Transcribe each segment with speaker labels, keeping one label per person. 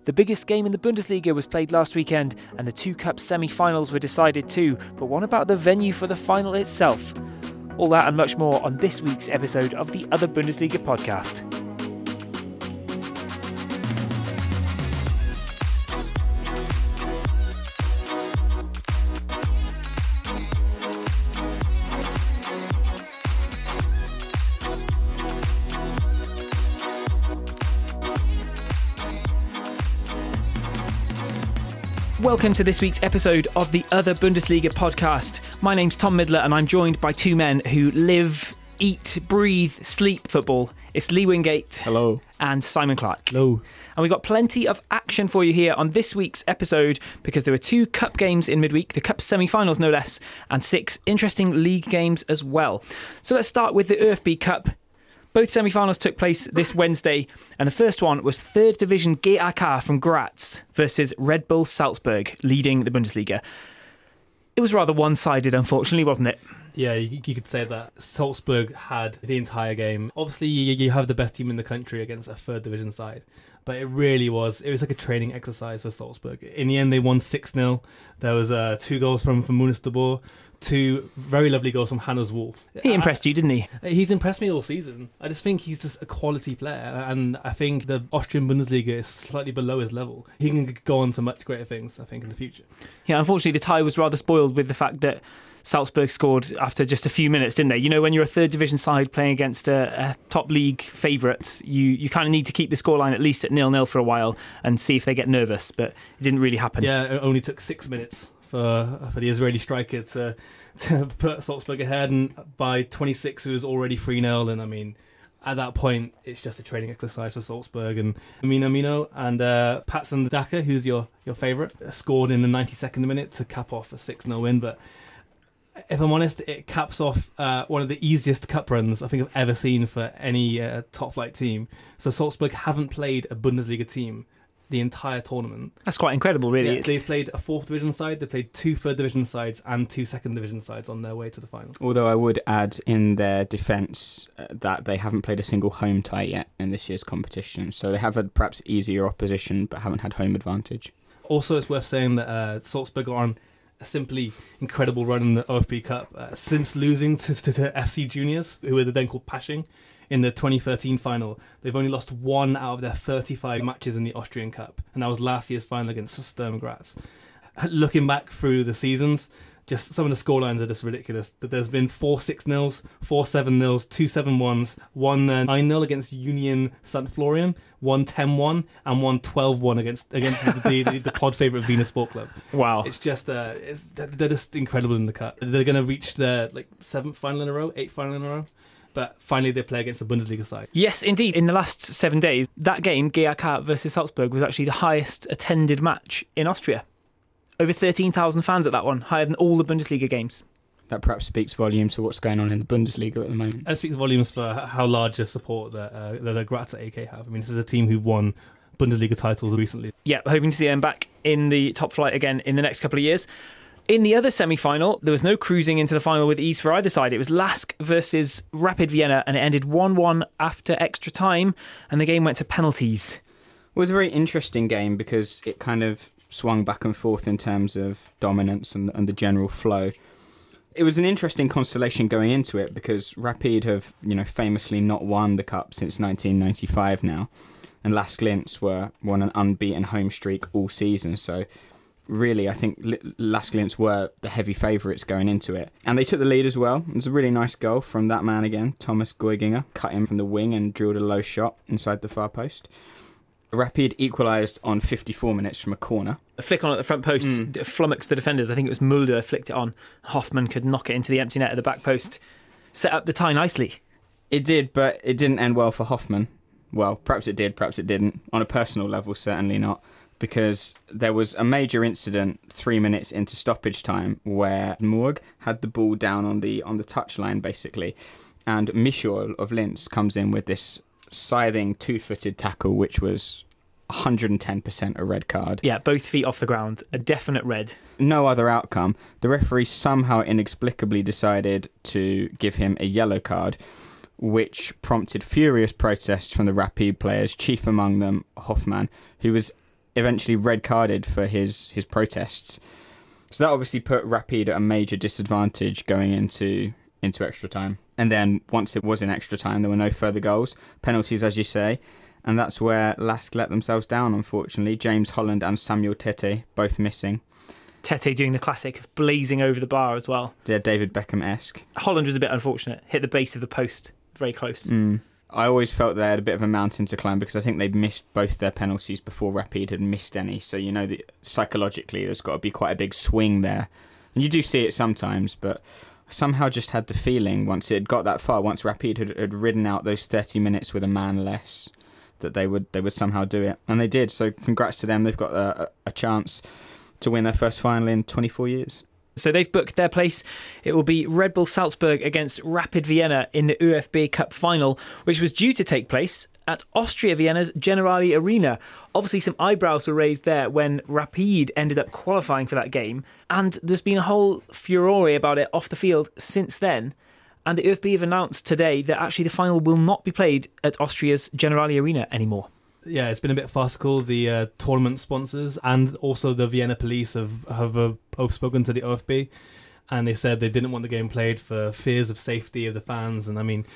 Speaker 1: The biggest game in the Bundesliga was played last weekend, and the two cup semi-finals were decided too, but what about the venue for the final itself? All that and much more on this week's episode of the Other Bundesliga podcast. Welcome to this week's episode of the Other Bundesliga podcast. My name's Tom Midler and I'm joined by two men who live, eat, breathe, sleep football. It's Lee Wingate.
Speaker 2: Hello.
Speaker 1: And Simon Clark.
Speaker 2: Hello.
Speaker 1: And we've got plenty of action for you here on this week's episode because there were two cup games in midweek, the cup semi-finals no less, and 6 interesting league games as well. So let's start with the ÖFB Cup. Both semi-finals took place this Wednesday, and the first one was 3rd Division GAK from Graz versus Red Bull Salzburg, leading the Bundesliga. It was rather one-sided, unfortunately, wasn't it?
Speaker 2: Yeah, you could say that. Salzburg had the entire game. Obviously, you have the best team in the country against a 3rd Division side, but it was like a training exercise for Salzburg. In the end, they won 6-0. There was 2 goals from Munis de Boer, 2 very lovely goals from Hannes Wolf.
Speaker 1: He impressed you, didn't he?
Speaker 2: He's impressed me all season. I just think he's just a quality player, and I think the Austrian Bundesliga is slightly below his level. He can go on to much greater things, I think, in the future.
Speaker 1: Yeah, unfortunately, the tie was rather spoiled with the fact that Salzburg scored after just a few minutes, didn't they? You know, when you're a 3rd Division side playing against a top league favourite, you kind of need to keep the scoreline at least at 0-0 for a while and see if they get nervous, but it didn't really happen.
Speaker 2: Yeah, it only took 6 minutes for the Israeli striker to put Salzburg ahead, and by 26 it was already 3-0, and I mean, at that point it's just a training exercise for Salzburg. And Minamino and Patson Daka, who's your favourite, scored in the 92nd minute to cap off a 6-0 win. But if I'm honest, it caps off one of the easiest cup runs I think I've ever seen for any top flight team. So Salzburg haven't played a Bundesliga team the entire tournament.
Speaker 1: That's quite incredible, really.
Speaker 2: Yeah, they've played a 4th Division side, they played 2 3rd Division sides and 2 2nd Division sides on their way to the final.
Speaker 3: Although I would add in their defence that they haven't played a single home tie yet in this year's competition. So they have had perhaps easier opposition but haven't had home advantage.
Speaker 2: Also, it's worth saying that Salzburg are on a simply incredible run in the OFB Cup. Since losing to FC Juniors, who were then called Pasching, in the 2013 final, they've only lost 1 out of their 35 matches in the Austrian Cup, and that was last year's final against Sturm Graz. Looking back through the seasons, just some of the scorelines are just ridiculous. There's been 4 6-0s, 4 7-0s, 2 7-1s, 1 9-0 against Union St. Florian, 1 10-1, and 1 12-1 against the pod favourite Wiener Sport Club.
Speaker 1: Wow.
Speaker 2: It's just they're just incredible in the cup. They're going to reach their 7th final in a row, 8th final in a row. But finally they play against the Bundesliga side.
Speaker 1: Yes, indeed. In the last 7 days, that game, GAK versus Salzburg, was actually the highest attended match in Austria. Over 13,000 fans at that one, higher than all the Bundesliga games.
Speaker 3: That perhaps speaks volumes to what's going on in the Bundesliga at the moment.
Speaker 2: And it speaks volumes for how large a support that the Grazer AK have. I mean, this is a team who've won Bundesliga titles recently.
Speaker 1: Yeah, hoping to see them back in the top flight again in the next couple of years. In the other semi-final, there was no cruising into the final with ease for either side. It was Lask versus Rapid Vienna, and it ended 1-1 after extra time, and the game went to penalties.
Speaker 3: It was a very interesting game because it kind of swung back and forth in terms of dominance and the general flow. It was an interesting constellation going into it because Rapid have, famously not won the cup since 1995 now, and Lask Linz were on an unbeaten home streak all season, so really, I think Lask Linz were the heavy favourites going into it. And they took the lead as well. It was a really nice goal from that man again, Thomas Geuginger. Cut in from the wing and drilled a low shot inside the far post. Rapid equalised on 54 minutes from a corner.
Speaker 1: A flick on at the front post flummoxed the defenders. I think it was Mulder flicked it on. Hoffmann could knock it into the empty net at the back post. Set up the tie nicely.
Speaker 3: It did, but it didn't end well for Hoffmann. Well, perhaps it did, perhaps it didn't. On a personal level, certainly not. Because there was a major incident 3 minutes into stoppage time where Moorg had the ball down on the touchline, basically. And Michol of Linz comes in with this scything 2-footed tackle, which was 110% a red card.
Speaker 1: Yeah, both feet off the ground. A definite red.
Speaker 3: No other outcome. The referee somehow inexplicably decided to give him a yellow card, which prompted furious protests from the Rapid players, chief among them Hoffmann, who was eventually red carded for his protests. So that obviously put Rapid at a major disadvantage going into extra time. And then once it was in extra time, there were no further goals. Penalties, as you say. And that's where Lask let themselves down, unfortunately. James Holland and Samuel Tete both missing.
Speaker 1: Tete doing the classic of blazing over the bar as well.
Speaker 3: Yeah, David Beckham-esque.
Speaker 1: Holland was a bit unfortunate. Hit the base of the post. Very close.
Speaker 3: I always felt they had a bit of a mountain to climb because I think they'd missed both their penalties before Rapid had missed any. So, you know, that psychologically there's got to be quite a big swing there. And you do see it sometimes, but I somehow just had the feeling once it had got that far, once Rapid had ridden out those 30 minutes with a man less, that they would somehow do it. And they did. So congrats to them. They've got a chance to win their first final in 24 years.
Speaker 1: So they've booked their place. It will be Red Bull Salzburg against Rapid Vienna in the ÖFB Cup final, which was due to take place at Austria Vienna's Generali Arena. Obviously, some eyebrows were raised there when Rapid ended up qualifying for that game. And there's been a whole furore about it off the field since then. And the ÖFB have announced today that actually the final will not be played at Austria's Generali Arena anymore.
Speaker 2: Yeah, it's been a bit farcical. The tournament sponsors and also the Vienna police have both spoken to the OFB, and they said they didn't want the game played for fears of safety of the fans. And I mean,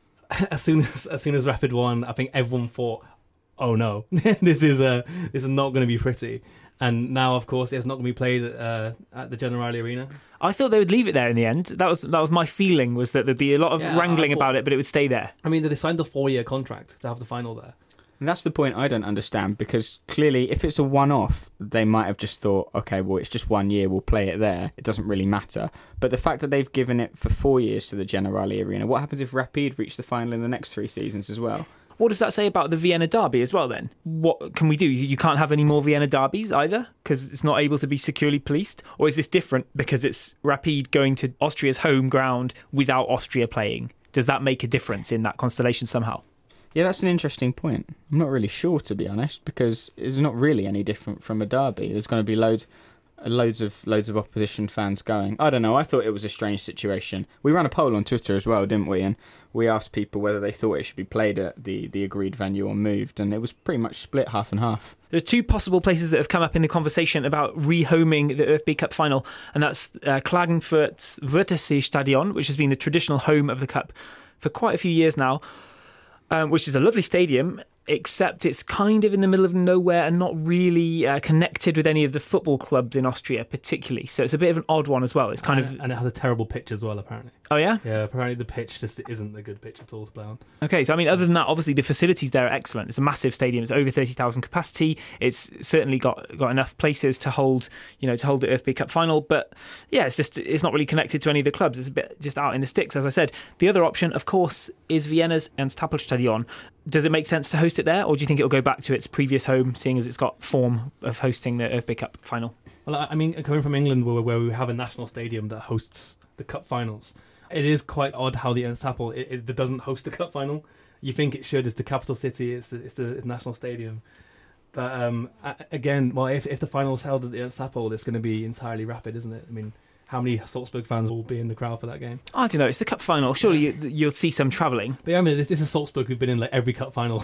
Speaker 2: as soon as Rapid won, I think everyone thought, "Oh no, this is not going to be pretty." And now, of course, it's not going to be played at the Generali Arena.
Speaker 1: I thought they would leave it there in the end. That was my feeling, was that there'd be a lot of wrangling about it, but it would stay there.
Speaker 2: I mean, they signed a 4-year contract to have the final there.
Speaker 3: And that's the point I don't understand, because clearly if it's a one-off, they might have just thought, okay, well, it's just 1 year, we'll play it there. It doesn't really matter. But the fact that they've given it for 4 years to the Generali Arena, what happens if Rapid reach the final in the next 3 seasons as well?
Speaker 1: What does that say about the Vienna derby as well then? What can we do? You can't have any more Vienna derbies either because it's not able to be securely policed? Or is this different because it's Rapid going to Austria's home ground without Austria playing? Does that make a difference in that constellation somehow?
Speaker 3: Yeah, that's an interesting point. I'm not really sure, to be honest, because it's not really any different from a derby. There's going to be loads of opposition fans going. I don't know. I thought it was a strange situation. We ran a poll on Twitter as well, didn't we? And we asked people whether they thought it should be played at the agreed venue or moved, and it was pretty much split half and half.
Speaker 1: There are 2 possible places that have come up in the conversation about rehoming the ÖFB Cup final, and that's Klagenfurt's Wörthersee-Stadion, which has been the traditional home of the Cup for quite a few years now. Which is a lovely stadium, except it's kind of in the middle of nowhere and not really connected with any of the football clubs in Austria particularly. So it's a bit of an odd one as well. It's kind of...
Speaker 2: And it has a terrible pitch as well, apparently.
Speaker 1: Oh, yeah?
Speaker 2: Yeah, apparently the pitch just isn't a good pitch at all to play on.
Speaker 1: Okay, so I mean, other than that, obviously the facilities there are excellent. It's a massive stadium. It's over 30,000 capacity. It's certainly got enough places to hold the ÖFB Cup final. But yeah, it's not really connected to any of the clubs. It's a bit just out in the sticks, as I said. The other option, of course, is Vienna's Ernst-Happel-Stadion. Does it make sense to host it there, or do you think it'll go back to its previous home, seeing as it's got form of hosting the ÖFB Cup final?
Speaker 2: Well, I mean, coming from England, where we have a national stadium that hosts the cup finals, it is quite odd how the Ernst Happel it doesn't host the cup final. You think it should. It's the capital city. It's the national stadium. But again, well, if the final's held at the Ernst Happel, it's going to be entirely Rapid, isn't it? I mean, how many Salzburg fans will be in the crowd for that game?
Speaker 1: I don't know. It's the cup final. Surely you'll see some travelling.
Speaker 2: But yeah, I mean, this is Salzburg who've been in like every cup final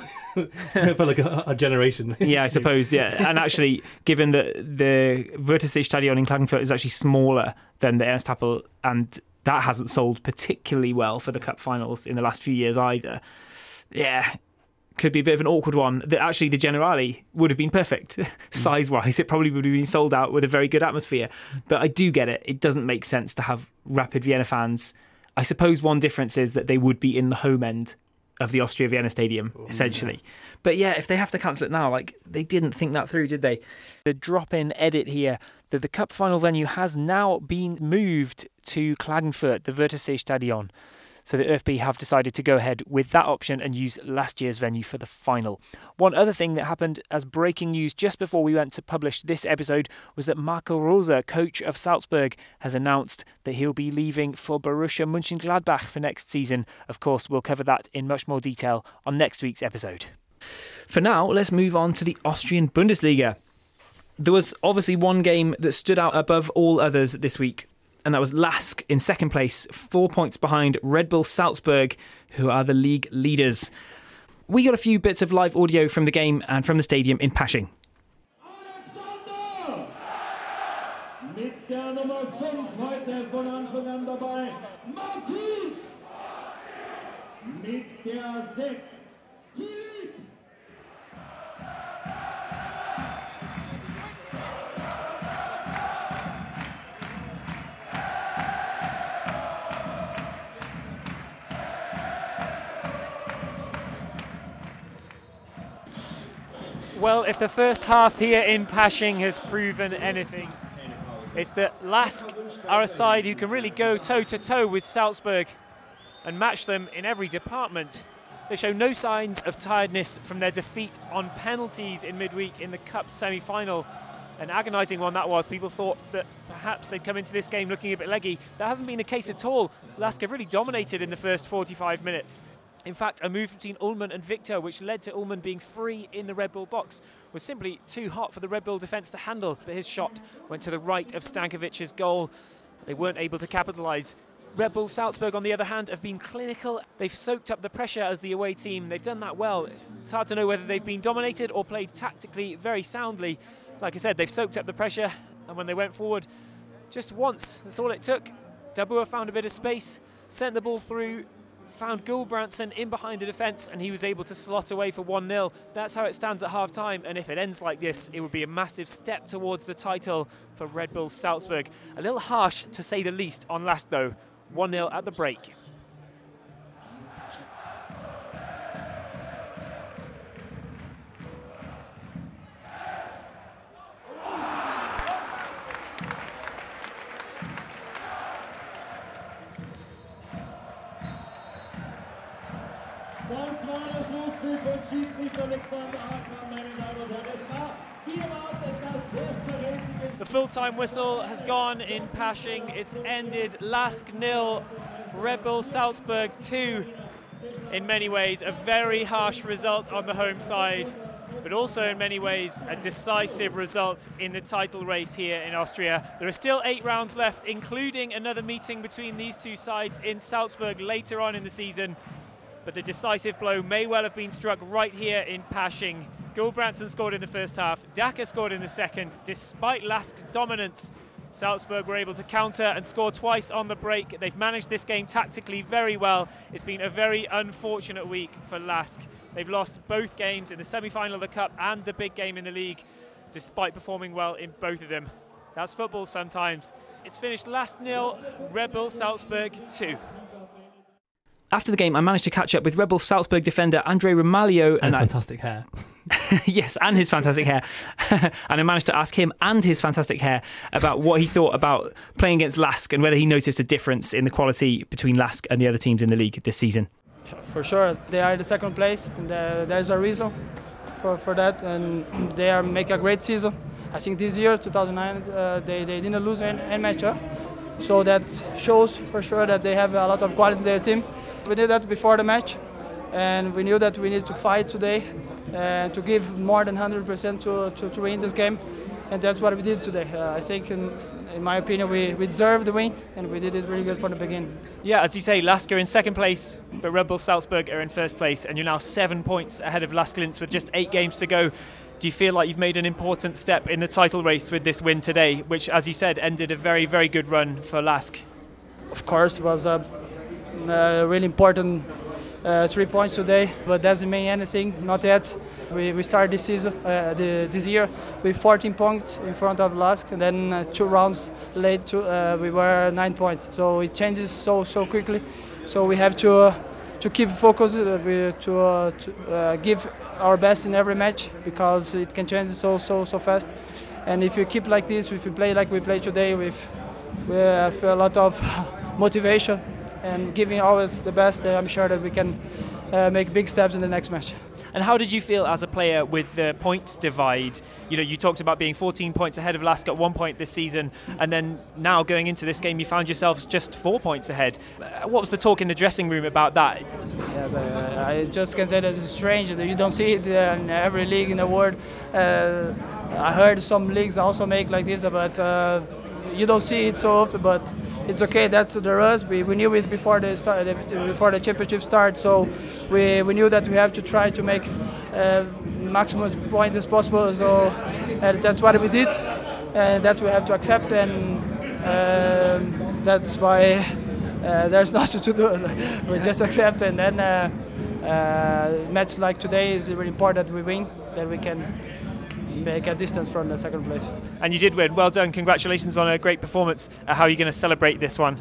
Speaker 2: for like a generation.
Speaker 1: Yeah, I suppose. Yeah, and actually, given that the Wörthersee-Stadion in Klagenfurt is actually smaller than the Ernst Happel, and that hasn't sold particularly well for the cup finals in the last few years either. Yeah. Could be a bit of an awkward one. That actually the Generali would have been perfect size-wise. It probably would have been sold out with a very good atmosphere. But I do get it. It doesn't make sense to have Rapid Vienna fans. I suppose one difference is that they would be in the home end of the Austria Vienna Stadium, essentially. Yeah. But yeah, if they have to cancel it now, like they didn't think that through, did they? The drop-in edit here that the cup final venue has now been moved to Klagenfurt, the Wörthersee-Stadion. So the ÖFB have decided to go ahead with that option and use last year's venue for the final. One other thing that happened as breaking news just before we went to publish this episode was that Marco Rose, coach of Salzburg, has announced that he'll be leaving for Borussia Mönchengladbach for next season. Of course, we'll cover that in much more detail on next week's episode. For now, let's move on to the Austrian Bundesliga. There was obviously one game that stood out above all others this week, and that was Lask in second place, 4 points behind Red Bull Salzburg, who are the league leaders. We got a few bits of live audio from the game and from the stadium in Pasching.
Speaker 4: Mit der Nummer 5 heute von Anfang an dabei, Marquis. Mit der 6, Philipp.
Speaker 5: Well, if the first half here in Pasching has proven anything, it's that LASK are a side who can really go toe-to-toe with Salzburg and match them in every department. They show no signs of tiredness from their defeat on penalties in midweek in the Cup semi-final. An agonising one that was. People thought that perhaps they'd come into this game looking a bit leggy. That hasn't been the case at all. LASK have really dominated in the first 45 minutes. In fact, a move between Ullmann and Victor, which led to Ullmann being free in the Red Bull box, was simply too hot for the Red Bull defence to handle. But his shot went to the right of Stankovic's goal. They weren't able to capitalise. Red Bull Salzburg, on the other hand, have been clinical. They've soaked up the pressure as the away team. They've done that well. It's hard to know whether they've been dominated or played tactically very soundly. Like I said, they've soaked up the pressure, and when they went forward, just once, that's all it took. Dabur found a bit of space, sent the ball through, found Gulbrandsen in behind the defence, and he was able to slot away for 1-0. That's how it stands at half-time, and if it ends like this, it would be a massive step towards the title for Red Bull Salzburg. A little harsh, to say the least, on LASK though. 1-0 at the break.
Speaker 4: Das war der Schlusspfiff von Schiedsrichter Alexander Hartmann, meine Damen und Herren. Es war viermal etwas hochkarätiges.
Speaker 5: The full-time whistle has gone in Pasching. It's ended. LASK 0, Red Bull Salzburg 2. In many ways, a very harsh result on the home side, but also in many ways a decisive result in the title race here in Austria. There are still 8 rounds left, including another meeting between these two sides in Salzburg later on in the season. But the decisive blow may well have been struck right here in Pasching. Gulbrandsen scored in the first half, Daka scored in the second. Despite LASK's dominance, Salzburg were able to counter and score twice on the break. They've managed this game tactically very well. It's been a very unfortunate week for LASK. They've lost both games in the semi-final of the Cup and the big game in the league, despite performing well in both of them. That's football sometimes. It's finished LASK 0, Red Bull Salzburg 2.
Speaker 1: After the game, I managed to catch up with Red Bull Salzburg defender Andre Romaglio.
Speaker 2: And his fantastic hair.
Speaker 1: Yes, and his fantastic hair. And I managed to ask him and his fantastic hair about what he thought about playing against LASK and whether he noticed a difference in the quality between LASK and the other teams in the league this season.
Speaker 6: For sure, they are in the second place, and there's a reason for that, and they are make a great season. I think this year, 2009, they didn't lose any match, so that shows for sure that they have a lot of quality in their team. We did that before the match, and we knew that we need to fight today to give more than 100% to win this game, and that's what we did today. I think, in my opinion, we deserved the win, and we did it really good from the beginning.
Speaker 5: Yeah, as you say, LASK are in second place, but Red Bull Salzburg are in first place, and you're now 7 points ahead of LASK Linz with just 8 games to go. Do you feel like you've made an important step in the title race with this win today, which, as you said, ended a very, very good run for LASK?
Speaker 6: Of course, it was a really important 3 points today, but doesn't mean anything, not yet. We started this season, this year, with 14 points in front of LASK, and then 2 rounds late, we were 9 points. So it changes so quickly. So we have to keep focused, to give our best in every match, because it can change so fast. And if you keep like this, if you play like we play today, we have a lot of motivation and giving always the best, I'm sure that we can make big steps in the next match.
Speaker 5: And how did you feel as a player with the points divide? You know, you talked about being 14 points ahead of LASK at one point this season, and then now going into this game, you found yourselves just 4 points ahead. What was the talk in the dressing room about that?
Speaker 6: Yes, I just can say that it's strange that you don't see it in every league in the world. I heard some leagues also make like this, but you don't see it so often. But it's okay. That's the rules. We knew it before the championship started, so we knew that we have to try to make maximum points as possible. So that's what we did. that we have to accept, and that's why there's nothing to do. We just accept, and then match like today is really important that we win, that we can make a distance from the second place.
Speaker 5: And you did win. Well done. Congratulations on a great performance. How are you going to celebrate this one?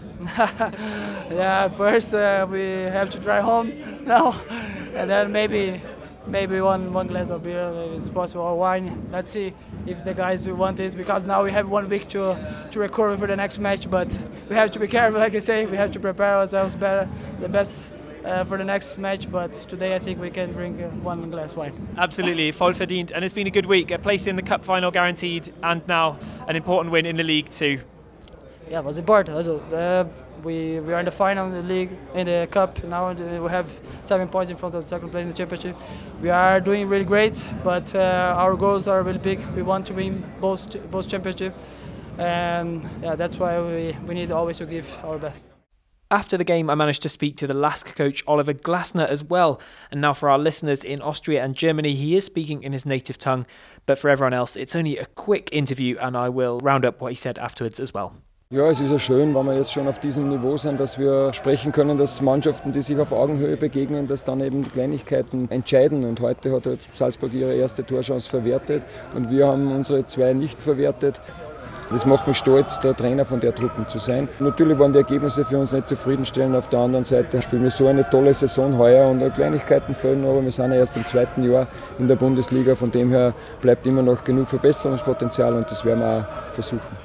Speaker 6: Yeah, first we have to drive home now, and then maybe one glass of beer if it's possible, or wine. Let's see if the guys want it, because now we have 1 week to recover for the next match, but we have to be careful, like I say. We have to prepare ourselves better, the best for the next match, but today I think we can drink 1 glass wine.
Speaker 5: Absolutely, voll verdient, and it's been a good week. A place in the cup final guaranteed, and now an important win in the league too.
Speaker 6: Yeah, it was important. Also, we are in the final in the league, in the cup now. We have 7 points in front of the second place in the championship. We are doing really great, but our goals are really big. We want to win both championship, and yeah, that's why we need always to give our best.
Speaker 1: After the game, I managed to speak to the LASK coach Oliver Glasner as well. And now for our listeners in Austria and Germany, he is speaking in his native tongue. But for everyone else, it's only a quick interview, and I will round up what he said afterwards as well.
Speaker 7: Ja, es ist ja schön, wenn wir jetzt schon auf diesem Niveau sind, dass wir sprechen können, dass Mannschaften, die sich auf Augenhöhe begegnen, dass dann eben die Kleinigkeiten entscheiden. Und heute hat Salzburg ihre erste Torchance verwertet und wir haben unsere 2 nicht verwertet. Das macht mich stolz, der Trainer von der Truppe zu sein. Natürlich waren die Ergebnisse für uns nicht zufriedenstellend. Auf der anderen Seite spielen wir so eine tolle Saison heuer und Kleinigkeiten fehlen, aber wir sind ja erst im 2. Jahr in der Bundesliga. Von dem her bleibt immer noch genug Verbesserungspotenzial und das werden wir auch versuchen.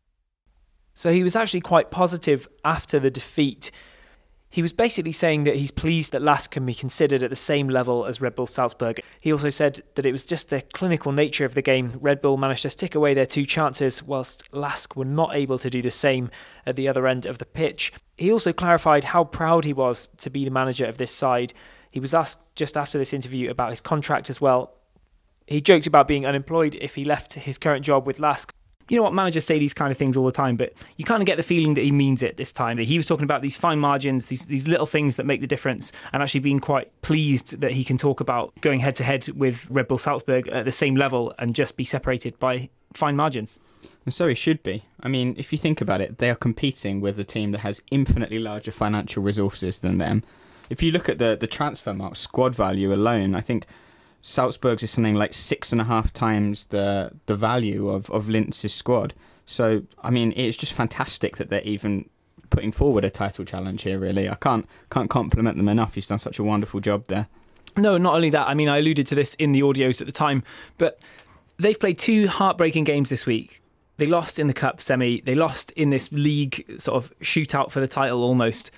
Speaker 1: So he was actually quite positive after the defeat. He was basically saying that he's pleased that LASK can be considered at the same level as Red Bull Salzburg. He also said that it was just the clinical nature of the game. Red Bull managed to stick away their 2 chances, whilst LASK were not able to do the same at the other end of the pitch. He also clarified how proud he was to be the manager of this side. He was asked just after this interview about his contract as well. He joked about being unemployed if he left his current job with LASK. You know what, managers say these kind of things all the time, but you kind of get the feeling that he means it this time. That he was talking about these fine margins, these little things that make the difference, and actually being quite pleased that he can talk about going head-to-head with Red Bull Salzburg at the same level and just be separated by fine margins.
Speaker 3: And so he should be. I mean, if you think about it, they are competing with a team that has infinitely larger financial resources than them. If you look at the transfer market, squad value alone, I think Salzburg's is something like 6.5 times the value of Linz's squad. So, I mean, it's just fantastic that they're even putting forward a title challenge here, really. I can't compliment them enough. He's done such a wonderful job there.
Speaker 1: No, not only that. I mean, I alluded to this in the audios at the time, but they've played 2 heartbreaking games this week. They lost in the cup semi. They lost in this league sort of shootout for the title almost.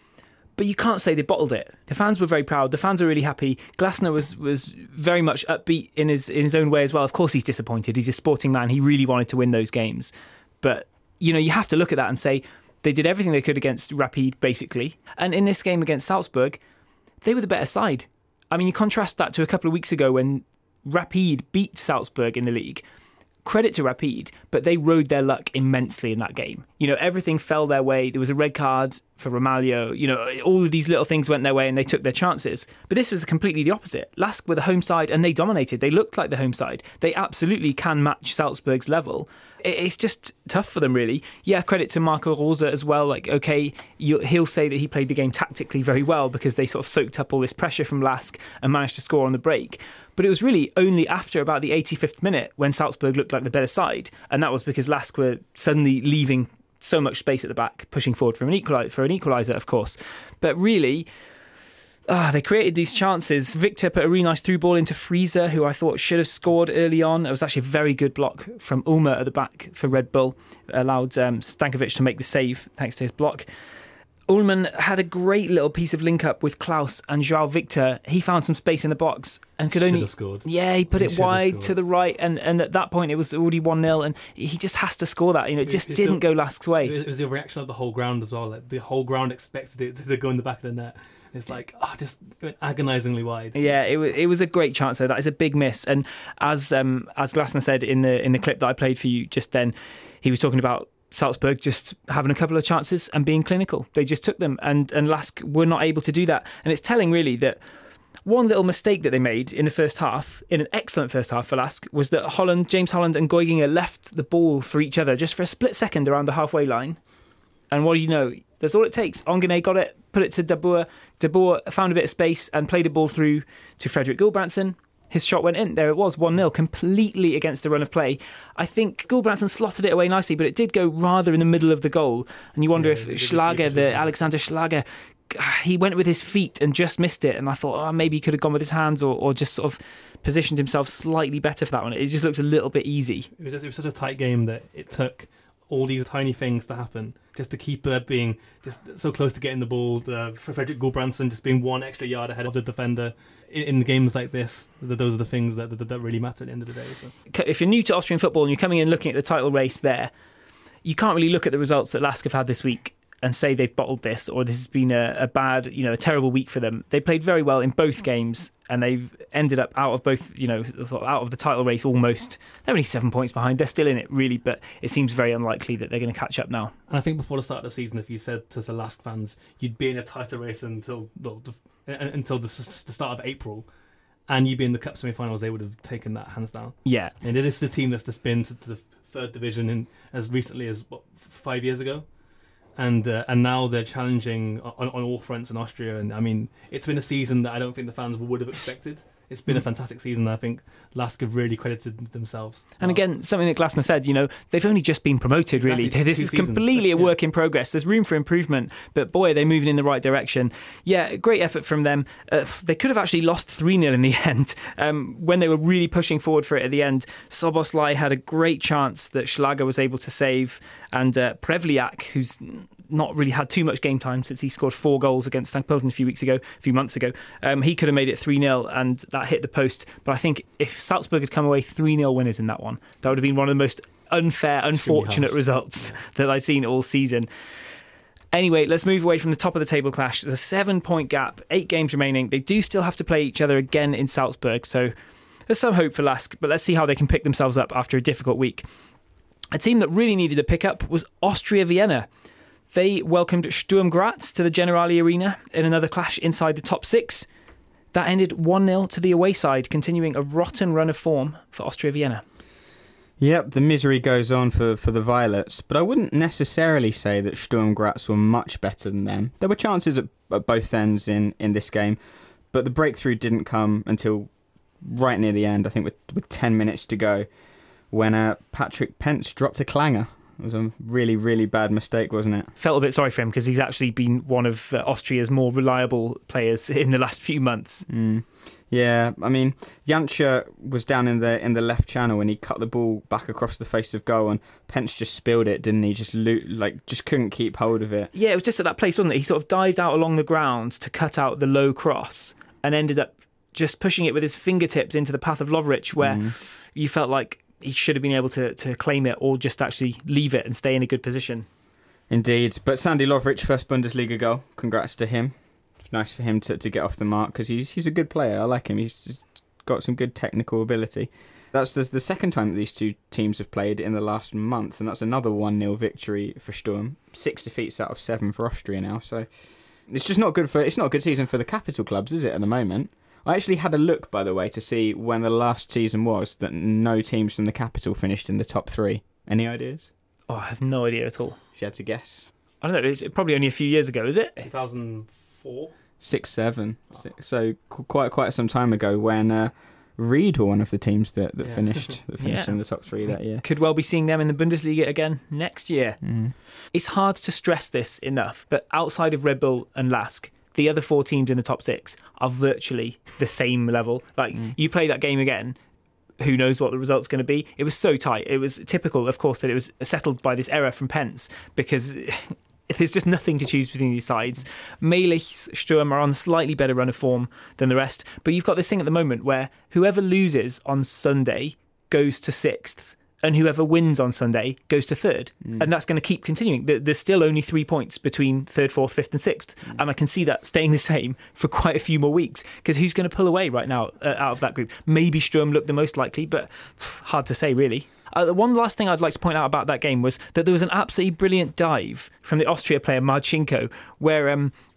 Speaker 1: But you can't say they bottled it. The fans were very proud. The fans were really happy. Glasner was very much upbeat in his own way as well. Of course he's disappointed. He's a sporting man. He really wanted to win those games. But, you know, you have to look at that and say they did everything they could against Rapid, basically. And in this game against Salzburg, they were the better side. I mean, you contrast that to a couple of weeks ago when Rapid beat Salzburg in the league. Credit to Rapid, but they rode their luck immensely in that game. You know, everything fell their way. There was a red card for Romaglio. You know, all of these little things went their way and they took their chances. But this was completely the opposite. LASK were the home side and they dominated. They looked like the home side. They absolutely can match Salzburg's level. It's just tough for them, really. Yeah, credit to Marco Rose as well. Like, okay, he'll say that he played the game tactically very well because they sort of soaked up all this pressure from LASK and managed to score on the break. But it was really only after about the 85th minute when Salzburg looked like the better side. And that was because LASK were suddenly leaving so much space at the back, pushing forward for an equaliser, of course. But really, they created these chances. Victor put a really nice through ball into Frieser, who I thought should have scored early on. It was actually a very good block from Ulmer at the back for Red Bull. Allowed Stankovic to make the save thanks to his block. Ullmann had a great little piece of link-up with Klaus and João Victor. He found some space in the box and could only...
Speaker 2: scored.
Speaker 1: Yeah, he put it wide to the right, and at that point it was already 1-0, and he just has to score that. You know, it just didn't go LASK's way.
Speaker 2: It was the reaction of the whole ground as well. Like, the whole ground expected it to go in the back of the net. It's like, just agonisingly wide.
Speaker 1: Yeah, it was a great chance though. That is a big miss. And as Glasner said in the clip that I played for you just then, he was talking about Salzburg just having a couple of chances and being clinical. They just took them, and LASK were not able to do that. And it's telling really that One little mistake that they made in the first half, in an excellent first half for Lask, was that James Holland and Goiginger left the ball for each other just for a split second around the halfway line. And what do you know? That's all it takes. Ongene got it, put it to De Boer. De Boer found a bit of space and played a ball through to Frederick Gulbrandsen. His shot went in. There it was, 1-0, completely against the run of play. I think Gulbrandsen slotted it away nicely, but it did go rather in the middle of the goal. And you wonder if Alexander Schlager, he went with his feet and just missed it. And I thought, maybe he could have gone with his hands or just sort of positioned himself slightly better for that one. It just looks a little bit easy.
Speaker 2: It was such a tight game that it took all these tiny things to happen. Just the keeper being just so close to getting the ball, for Frederick Gulbrandsen just being one extra yard ahead of the defender. In games like this, those are the things that really matter at the end of the day. So.
Speaker 1: If you're new to Austrian football and you're coming in looking at the title race there, you can't really look at the results that Lask have had this week and say they've bottled this or this has been a bad, a terrible week for them. They played very well in both games and they've ended up out of both, out of the title race almost. They're only 7 points behind. They're still in it, really, but it seems very unlikely that they're going to catch up now.
Speaker 2: And I think before the start of the season, if you said to the Lask fans you'd be in a title race until the start of April, and you'd be in the cup semi-finals, they would have taken that hands down.
Speaker 1: Yeah,
Speaker 2: and it is the team that's just been to the third division as recently as 5 years ago. And now they're challenging on all fronts in Austria. And I mean, it's been a season that I don't think the fans would have expected. It's been a fantastic season. I think Lask have really credited themselves.
Speaker 1: And again, something that Glasner said, they've only just been promoted, really.
Speaker 2: Exactly.
Speaker 1: This is completely a work in progress. There's room for improvement, but boy, they're moving in the right direction. Yeah, great effort from them. They could have actually lost 3-0 in the end when they were really pushing forward for it at the end. Soboslai had a great chance that Schlager was able to save, and Prevliak, who's not really had too much game time since he scored 4 goals against St. Pölten a few months ago. He could have made it 3-0 and that hit the post. But I think if Salzburg had come away 3-0 winners in that one, that would have been one of the most unfair, unfortunate results that I'd seen all season. Anyway, let's move away from the top of the table clash. There's a 7-point gap, 8 games remaining. They do still have to play each other again in Salzburg, so there's some hope for Lask, but let's see how they can pick themselves up after a difficult week. A team that really needed a pick-up was Austria Vienna. They welcomed Sturm Graz to the Generali Arena in another clash inside the top 6. That ended 1-0 to the away side, continuing a rotten run of form for Austria Vienna.
Speaker 3: Yep, the misery goes on for the Violets, but I wouldn't necessarily say that Sturm Graz were much better than them. There were chances at both ends in this game, but the breakthrough didn't come until right near the end, I think with 10 minutes to go, when Patrick Pence dropped a clanger. It was a really, really bad mistake, wasn't it?
Speaker 1: Felt a bit sorry for him because he's actually been one of Austria's more reliable players in the last few months.
Speaker 3: Yeah, I mean, Janša was down in the left channel and he cut the ball back across the face of goal and Pence just spilled it, didn't he? Just couldn't keep hold of it.
Speaker 1: Yeah, it was just at that place, wasn't it? He sort of dived out along the ground to cut out the low cross and ended up just pushing it with his fingertips into the path of Lovric, where you felt like he should have been able to claim it or just actually leave it and stay in a good position.
Speaker 3: Indeed. But Sandy Lovric, first Bundesliga goal. Congrats to him. It's nice for him to get off the mark because he's a good player. I like him. He's got some good technical ability. That's the second time that these two teams have played in the last month, and that's another 1-0 victory for Sturm. 6 defeats out of 7 for Austria now. So it's just not good it's not a good season for the capital clubs, is it, at the moment? I actually had a look, by the way, to see when the last season was that no teams from the capital finished in the top 3. Any ideas?
Speaker 1: Oh, I have no idea at all.
Speaker 3: If you had to guess.
Speaker 1: I don't know, it's probably only a few years ago, is it?
Speaker 2: 2004?
Speaker 3: 6, 7. So quite some time ago when Ried were one of the teams that finished in the top 3 that year.
Speaker 1: Could well be seeing them in the Bundesliga again next year. It's hard to stress this enough, but outside of Red Bull and Lask, the other 4 teams in the top 6 are virtually the same level. You play that game again, who knows what the result's going to be? It was so tight. It was typical, of course, that it was settled by this error from Pence because there's just nothing to choose between these sides. Melich's Sturm are on a slightly better run of form than the rest, but you've got this thing at the moment where whoever loses on Sunday goes to 6th. And whoever wins on Sunday goes to 3rd. And that's going to keep continuing. There's still only 3 points between 3rd, 4th, 5th and 6th. And I can see that staying the same for quite a few more weeks. Because who's going to pull away right now out of that group? Maybe Sturm look the most likely, but hard to say, really. One last thing I'd like to point out about that game was that there was an absolutely brilliant dive from the Austria player Marchenko, where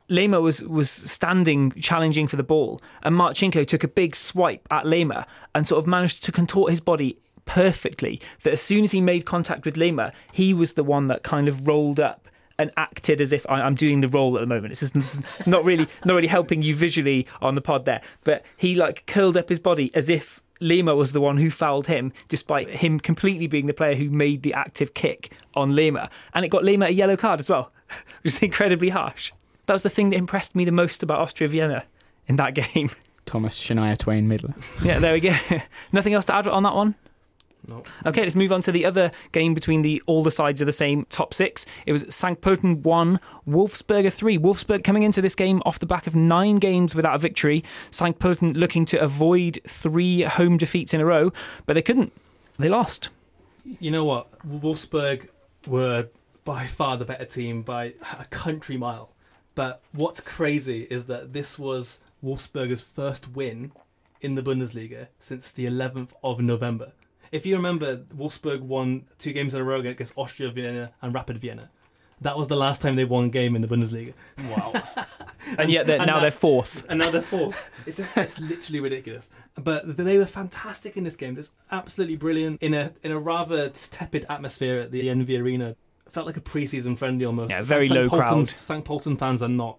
Speaker 1: Lema was standing, challenging for the ball, and Marchenko took a big swipe at Lema and sort of managed to contort his body perfectly, that as soon as he made contact with Lema, he was the one that kind of rolled up and acted as if I'm doing the role at the moment. This is not really helping you visually on the pod there, but he like curled up his body as if Lema was the one who fouled him, despite him completely being the player who made the active kick on Lema. And it got Lema a yellow card as well, which is incredibly harsh. That was the thing that impressed me the most about Austria Vienna in that game.
Speaker 3: Thomas Shania Twain Midler.
Speaker 1: Yeah, there we go. Nothing else to add on that one?
Speaker 2: No.
Speaker 1: Okay, let's move on to the other game between all the sides of the same top six. It was St. Pölten 1, Wolfsberger 3. Wolfsburg coming into this game off the back of 9 games without a victory. St. Pölten looking to avoid 3 home defeats in a row, but they couldn't. They lost.
Speaker 2: You know what? Wolfsburg were by far the better team by a country mile. But what's crazy is that this was Wolfsburger's first win in the Bundesliga since the 11th of November. If you remember, Wolfsburg won 2 games in a row against Austria Vienna and Rapid Vienna. That was the last time they won a game in the Bundesliga.
Speaker 1: Wow. and yet now they're fourth.
Speaker 2: And now they're fourth. It's literally ridiculous. But they were fantastic in this game. It's absolutely brilliant in a rather tepid atmosphere at the NV Arena. It felt like a pre-season friendly almost.
Speaker 1: Yeah, very low crowd.
Speaker 2: St. Pölten fans are not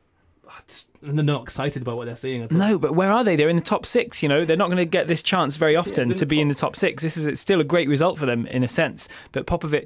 Speaker 2: excited about what they're seeing at all.
Speaker 1: No, but where are they? They're in the top 6, They're not going to get this chance very often to be in the top 6. It's still a great result for them in a sense. But Ranko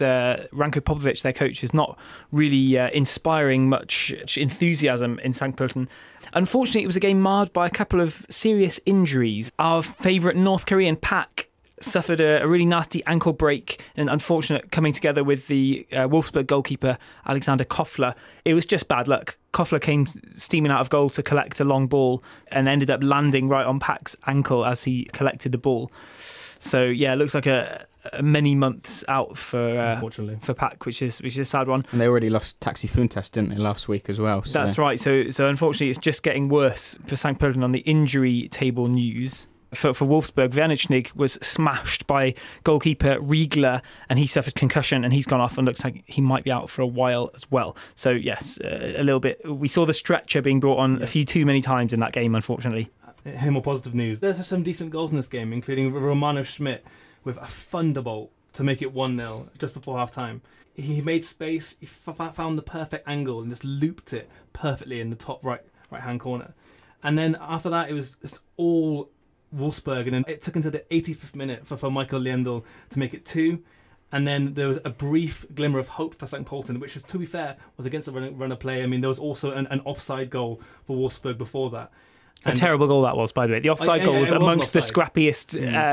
Speaker 1: Popovic, their coach, is not really inspiring much enthusiasm in St. Pölten. Unfortunately, it was a game marred by a couple of serious injuries. Our favourite North Korean Pak suffered a really nasty ankle break, and unfortunate coming together with the Wolfsburg goalkeeper Alexander Kofler. It was just bad luck. Kofler came steaming out of goal to collect a long ball and ended up landing right on Pak's ankle as he collected the ball. So yeah, it looks like a many months out for Pak, which is a sad one.
Speaker 3: And they already lost Taxi Funtas, didn't they, last week as well? So.
Speaker 1: That's right. So unfortunately, it's just getting worse for St. Pölten on the injury table news. For Wolfsburg, Wernichnig was smashed by goalkeeper Riegler and he suffered concussion and he's gone off and looks like he might be out for a while as well. So yes, a little bit. We saw the stretcher being brought on a few too many times in that game, unfortunately.
Speaker 2: More positive news. There's some decent goals in this game, including Romano Schmidt with a thunderbolt to make it 1-0 just before half-time. He made space, he found the perfect angle and just looped it perfectly in the top right-hand corner. And then after that, it was just all Wolfsburg, and then it took until the 85th minute for Michael Liendl to make it 2, and then there was a brief glimmer of hope for St. Pölten, which was, to be fair, was against a runner play. I mean, there was also an offside goal for Wolfsburg before that.
Speaker 1: A terrible goal that was, by the way. The offside goal was amongst the scrappiest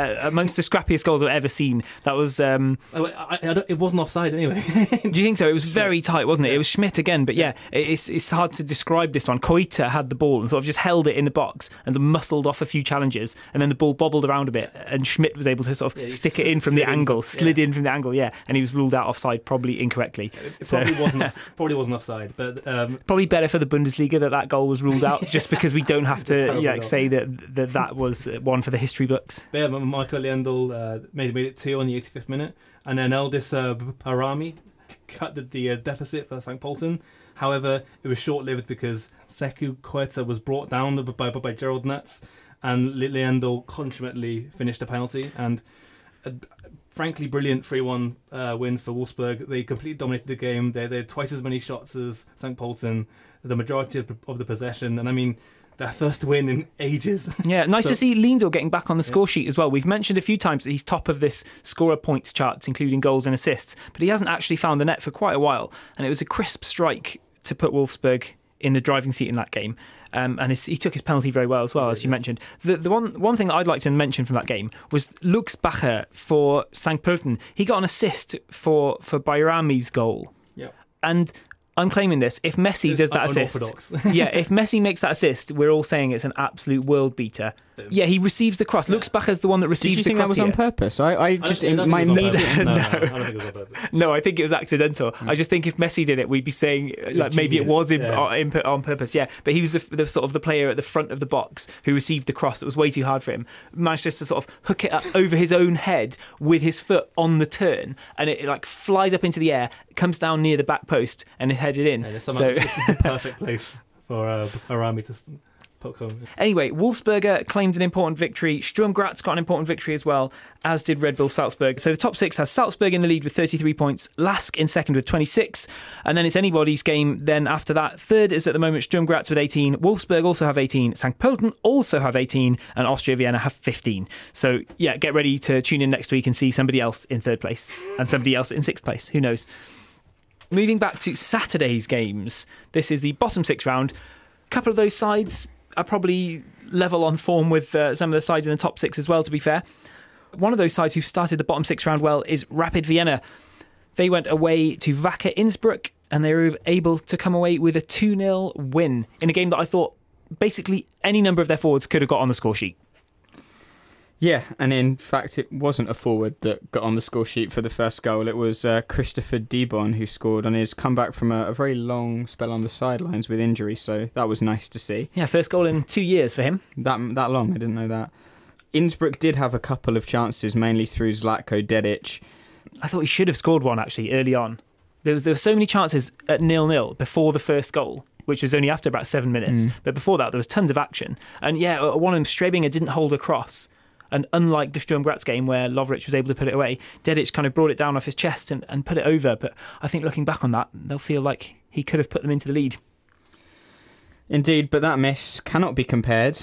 Speaker 1: goals I've ever seen. That was.
Speaker 2: It wasn't offside anyway.
Speaker 1: Do you think so? It was very tight, wasn't it? It was Schmidt again, but yeah, it's hard to describe this one. Koita had the ball and sort of just held it in the box and muscled off a few challenges, and then the ball bobbled around a bit, and Schmidt was able to sort of stick it in from the angle, slid in from the angle, and he was ruled out offside, probably incorrectly.
Speaker 2: It probably wasn't offside, but
Speaker 1: probably better for the Bundesliga that goal was ruled out, just because we don't have to. Say that was one for the history books.
Speaker 2: But yeah, Michael Liendl made it 2 on the 85th minute, and then Eldis Parami cut the deficit for St. Pölten. However, it was short-lived because Sekou Koita was brought down by Gerald Nutz, and Liendl consummately finished a penalty. And frankly, brilliant 3-1 win for Wolfsburg. They completely dominated the game. They had twice as many shots as St. Pölten, the majority of the possession, and I mean, their first win in ages.
Speaker 1: Yeah, nice to see Liendl getting back on the score sheet as well. We've mentioned a few times that he's top of this scorer points charts, including goals and assists, but he hasn't actually found the net for quite a while, and it was a crisp strike to put Wolfsburg in the driving seat in that game. And he took his penalty very well as well, as you mentioned. The one thing that I'd like to mention from that game was Lux Bacher for St. Pölten. He got an assist for Bayrami's goal.
Speaker 2: Yeah.
Speaker 1: And I'm claiming this. If Messi does that assist, if Messi makes that assist, we're all saying it's an absolute world beater. Yeah, he receives the cross. Lux Bacher's the one that receives the cross.
Speaker 3: Did you think that was on purpose? I just my immediate
Speaker 2: no, I don't think it was on purpose.
Speaker 1: No, I think it was accidental. I just think if Messi did it, we'd be saying like maybe it was input on purpose. Yeah, but he was the sort of the player at the front of the box who received the cross. It was way too hard for him. Managed just to sort of hook it up over his own head with his foot on the turn, and it like flies up into the air, comes down near the back post and is headed in.
Speaker 2: Yeah, this
Speaker 1: So
Speaker 2: is the perfect place for Arami to poke home.
Speaker 1: anyway, Wolfsberger claimed an important victory. Sturm Graz got an important victory as well, as did Red Bull Salzburg. So the top six has Salzburg in the lead with 33 points, Lask in second with 26, and then it's anybody's game. Then after that, third is at the moment Sturm Graz with 18, Wolfsburg also have 18, St. Pölten also have 18, and Austria Vienna have 15. So yeah, get ready to tune in next week and see somebody else in third place and somebody else in sixth place. Who knows? Moving back to Saturday's games, this is the bottom six round. A couple of those sides are probably level on form with some of the sides in the top six as well, to be fair. One of those sides who started the bottom six round well is Rapid Vienna. They went away to Wacker Innsbruck and they were able to come away with a 2-0 win in a game that I thought basically any number of their forwards could have got on the score sheet.
Speaker 3: Yeah, and in fact, it wasn't a forward that got on the score sheet for the first goal. It was Christopher Dibon who scored on his comeback from a very long spell on the sidelines with injury, so that was nice to see.
Speaker 1: Yeah, first goal in 2 years for him.
Speaker 3: That long, I didn't know that. Innsbruck did have a couple of chances, mainly through Zlatko Dedic.
Speaker 1: I thought he should have scored one, actually, early on. There were so many chances at 0-0 before the first goal, which was only after about 7 minutes. But before that, there was tons of action. And yeah, one of them, Strebinger, didn't hold across. And unlike the Sturm Graz game where Lovric was able to put it away, Dedic kind of brought it down off his chest and put it over. But I think looking back on that, they'll feel like he could have put them into the lead.
Speaker 3: Indeed, but that miss cannot be compared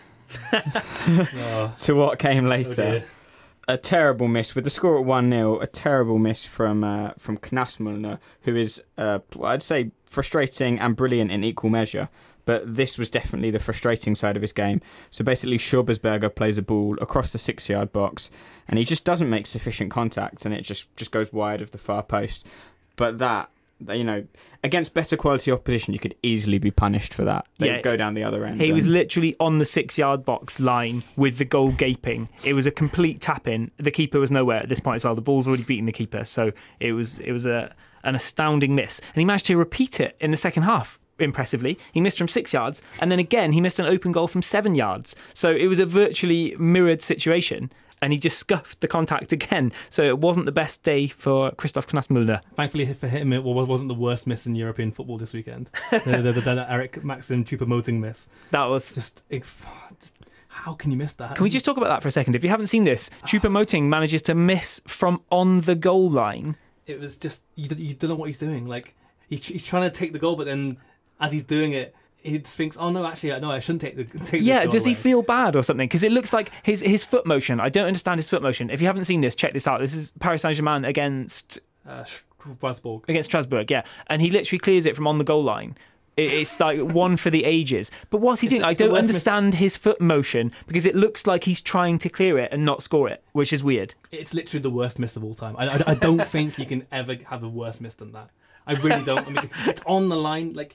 Speaker 3: to what came later. A terrible miss with the score at 1-0. A terrible miss from Knastmüller, who is, I'd say, frustrating and brilliant in equal measure. But this was definitely the frustrating side of his game. So basically, Schobersberger plays a ball across the 6-yard box, and he just doesn't make sufficient contact, and it just goes wide of the far post. But that, against better quality opposition, you could easily be punished for that. They'd go down the other end.
Speaker 1: He was literally on the 6-yard box line with the goal gaping. It was a complete tap-in. The keeper was nowhere at this point as well. The ball's already beaten the keeper, so it was an astounding miss. And he managed to repeat it in the second half. Impressively, he missed from 6 yards, and then again he missed an open goal from 7 yards. So it was a virtually mirrored situation, and he just scuffed the contact again. So it wasn't the best day for Christoph Knastmüller.
Speaker 2: Thankfully for him, it wasn't the worst miss in European football this weekend. the Eric Maxim Choupo-Moting miss.
Speaker 1: That was
Speaker 2: just how can you miss that?
Speaker 1: Can we just talk about that for a second? If you haven't seen this, Choupo-Moting manages to miss from on the goal line.
Speaker 2: It was just you don't know what he's doing. Like he's trying to take the goal, but then as he's doing it, he just thinks, "Oh no, actually, no, I shouldn't take this goal
Speaker 1: does he
Speaker 2: away."
Speaker 1: feel bad or something? Because it looks like his foot motion. I don't understand his foot motion. If you haven't seen this, check this out. This is Paris Saint-Germain against Strasbourg. Yeah, and he literally clears it from on the goal line. It's like one for the ages. But what's he doing? I don't understand his foot motion because it looks like he's trying to clear it and not score it, which is weird.
Speaker 2: It's literally the worst miss of all time. I don't think you can ever have a worse miss than that. I really don't. I mean, it's on the line. Like,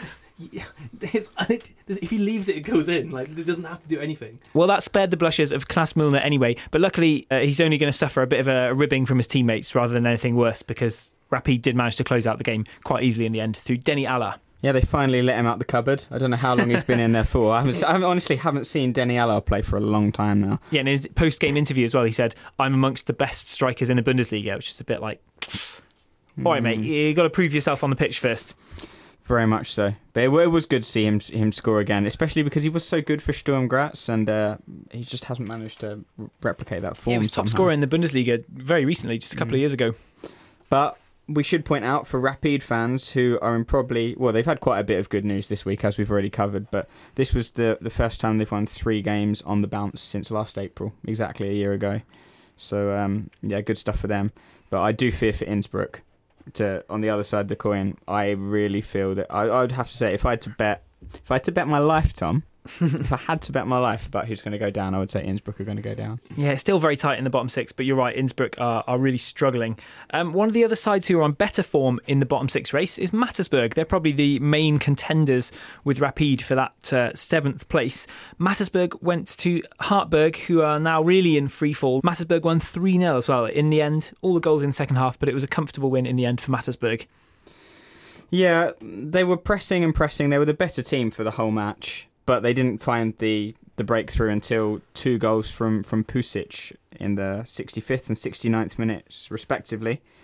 Speaker 2: if he leaves it, it goes in. Like, it doesn't have to do anything.
Speaker 1: Well, that spared the blushes of Knastmüller anyway. But luckily, he's only going to suffer a bit of a ribbing from his teammates rather than anything worse, because Rapid did manage to close out the game quite easily in the end through Denny Alla.
Speaker 3: Yeah, they finally let him out the cupboard. I don't know how long he's been in there for. I honestly haven't seen Denny Alla play for a long time now.
Speaker 1: Yeah, in his post-game interview as well, he said, "I'm amongst the best strikers in the Bundesliga," which is a bit like, all right, mate, you got to prove yourself on the pitch first.
Speaker 3: Very much so. But it was good to see him score again, especially because he was so good for Sturm Graz, and he just hasn't managed to replicate that form.
Speaker 1: He was top
Speaker 3: somehow.
Speaker 1: scorer in the Bundesliga very recently, just a couple of years ago.
Speaker 3: But we should point out for Rapid fans who are in they've had quite a bit of good news this week, as we've already covered, but this was the first time they've won 3 games on the bounce since last April, exactly a year ago. So, good stuff for them. But I do fear for Innsbruck. On the other side of the coin, I really feel that I would have to say, if I had to bet my life, Tom, if I had to bet my life about who's going to go down, I would say Innsbruck are going to go down.
Speaker 1: Yeah, it's still very tight in the bottom 6, but you're right, Innsbruck are really struggling. One of the other sides who are on better form in the bottom 6 race is Mattersburg. They're probably the main contenders with Rapid for that 7th place. Mattersburg went to Hartberg, who are now really in free fall. Mattersburg won 3-0 as well in the end. All the goals in the second half, but it was a comfortable win in the end for Mattersburg.
Speaker 3: Yeah, they were pressing and pressing. They were the better team for the whole match, but they didn't find the breakthrough until 2 goals from Pusic in the 65th and 69th minutes, respectively.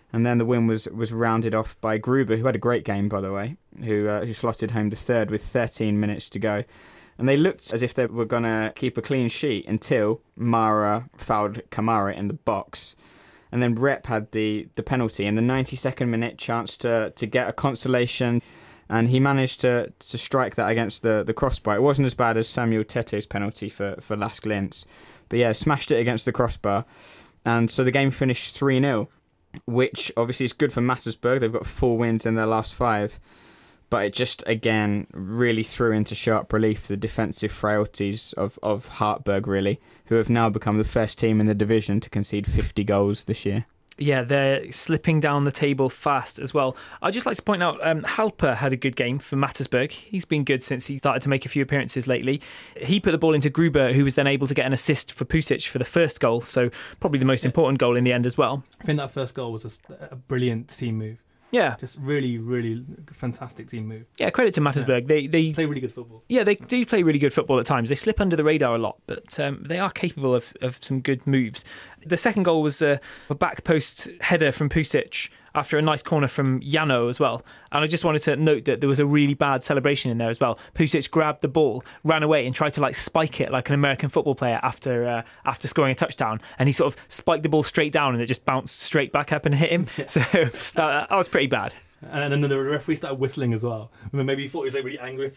Speaker 3: And then the win was rounded off by Gruber, who had a great game, by the way, who slotted home to third with 13 minutes to go. And they looked as if they were going to keep a clean sheet until Mara fouled Kamara in the box. And then Rep had the penalty in the 92nd minute, chance to get a consolation. And he managed to strike that against the crossbar. It wasn't as bad as Samuel Tete's penalty for Lask Linz. But yeah, smashed it against the crossbar. And so the game finished 3-0, which obviously is good for Mattersburg. They've got 4 wins in their last 5. But it just, again, really threw into sharp relief the defensive frailties of Hartberg, really, who have now become the first team in the division to concede 50 goals this year.
Speaker 1: Yeah, they're slipping down the table fast as well. I'd just like to point out, Halper had a good game for Mattersburg. He's been good since he started to make a few appearances lately. He put the ball into Gruber, who was then able to get an assist for Pusic for the first goal, so probably the most important goal in the end as well.
Speaker 2: I think that first goal was a brilliant team move.
Speaker 1: Yeah.
Speaker 2: Just really, really fantastic team move.
Speaker 1: Yeah, credit to Mattersburg.
Speaker 2: Yeah. They play really good football.
Speaker 1: Yeah, they do play really good football at times. They slip under the radar a lot, but they are capable of some good moves. The second goal was a back post header from Pusic after a nice corner from Jano as well. And I just wanted to note that there was a really bad celebration in there as well. Pusic grabbed the ball, ran away and tried to spike it like an American football player after scoring a touchdown. And he sort of spiked the ball straight down and it just bounced straight back up and hit him. Yeah. So that was pretty bad.
Speaker 2: And then the referee started whistling as well. Maybe he thought he was really angry.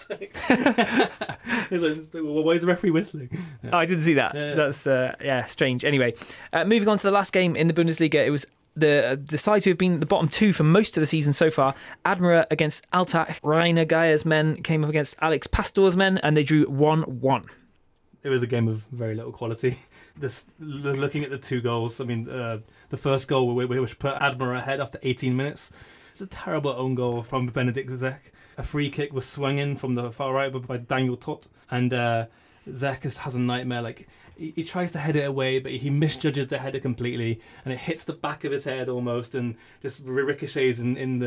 Speaker 2: He's like, well, why is the referee whistling? Yeah.
Speaker 1: Oh, I didn't see that. Yeah. That's strange. Anyway, moving on to the last game in the Bundesliga, it was the sides who have been the bottom 2 for most of the season so far. Admira against Altach. Rainer Geyer's men came up against Alex Pastor's men, and they drew 1-1.
Speaker 2: It was a game of very little quality. Looking at the 2 goals, I mean, the first goal which put Admira ahead after 18 minutes. It's a terrible own goal from Benedikt Zek. A free kick was swung in from the far right by Daniel Todt, and Zek has a nightmare. He tries to head it away, but he misjudges the header completely, and it hits the back of his head almost, and just ricochets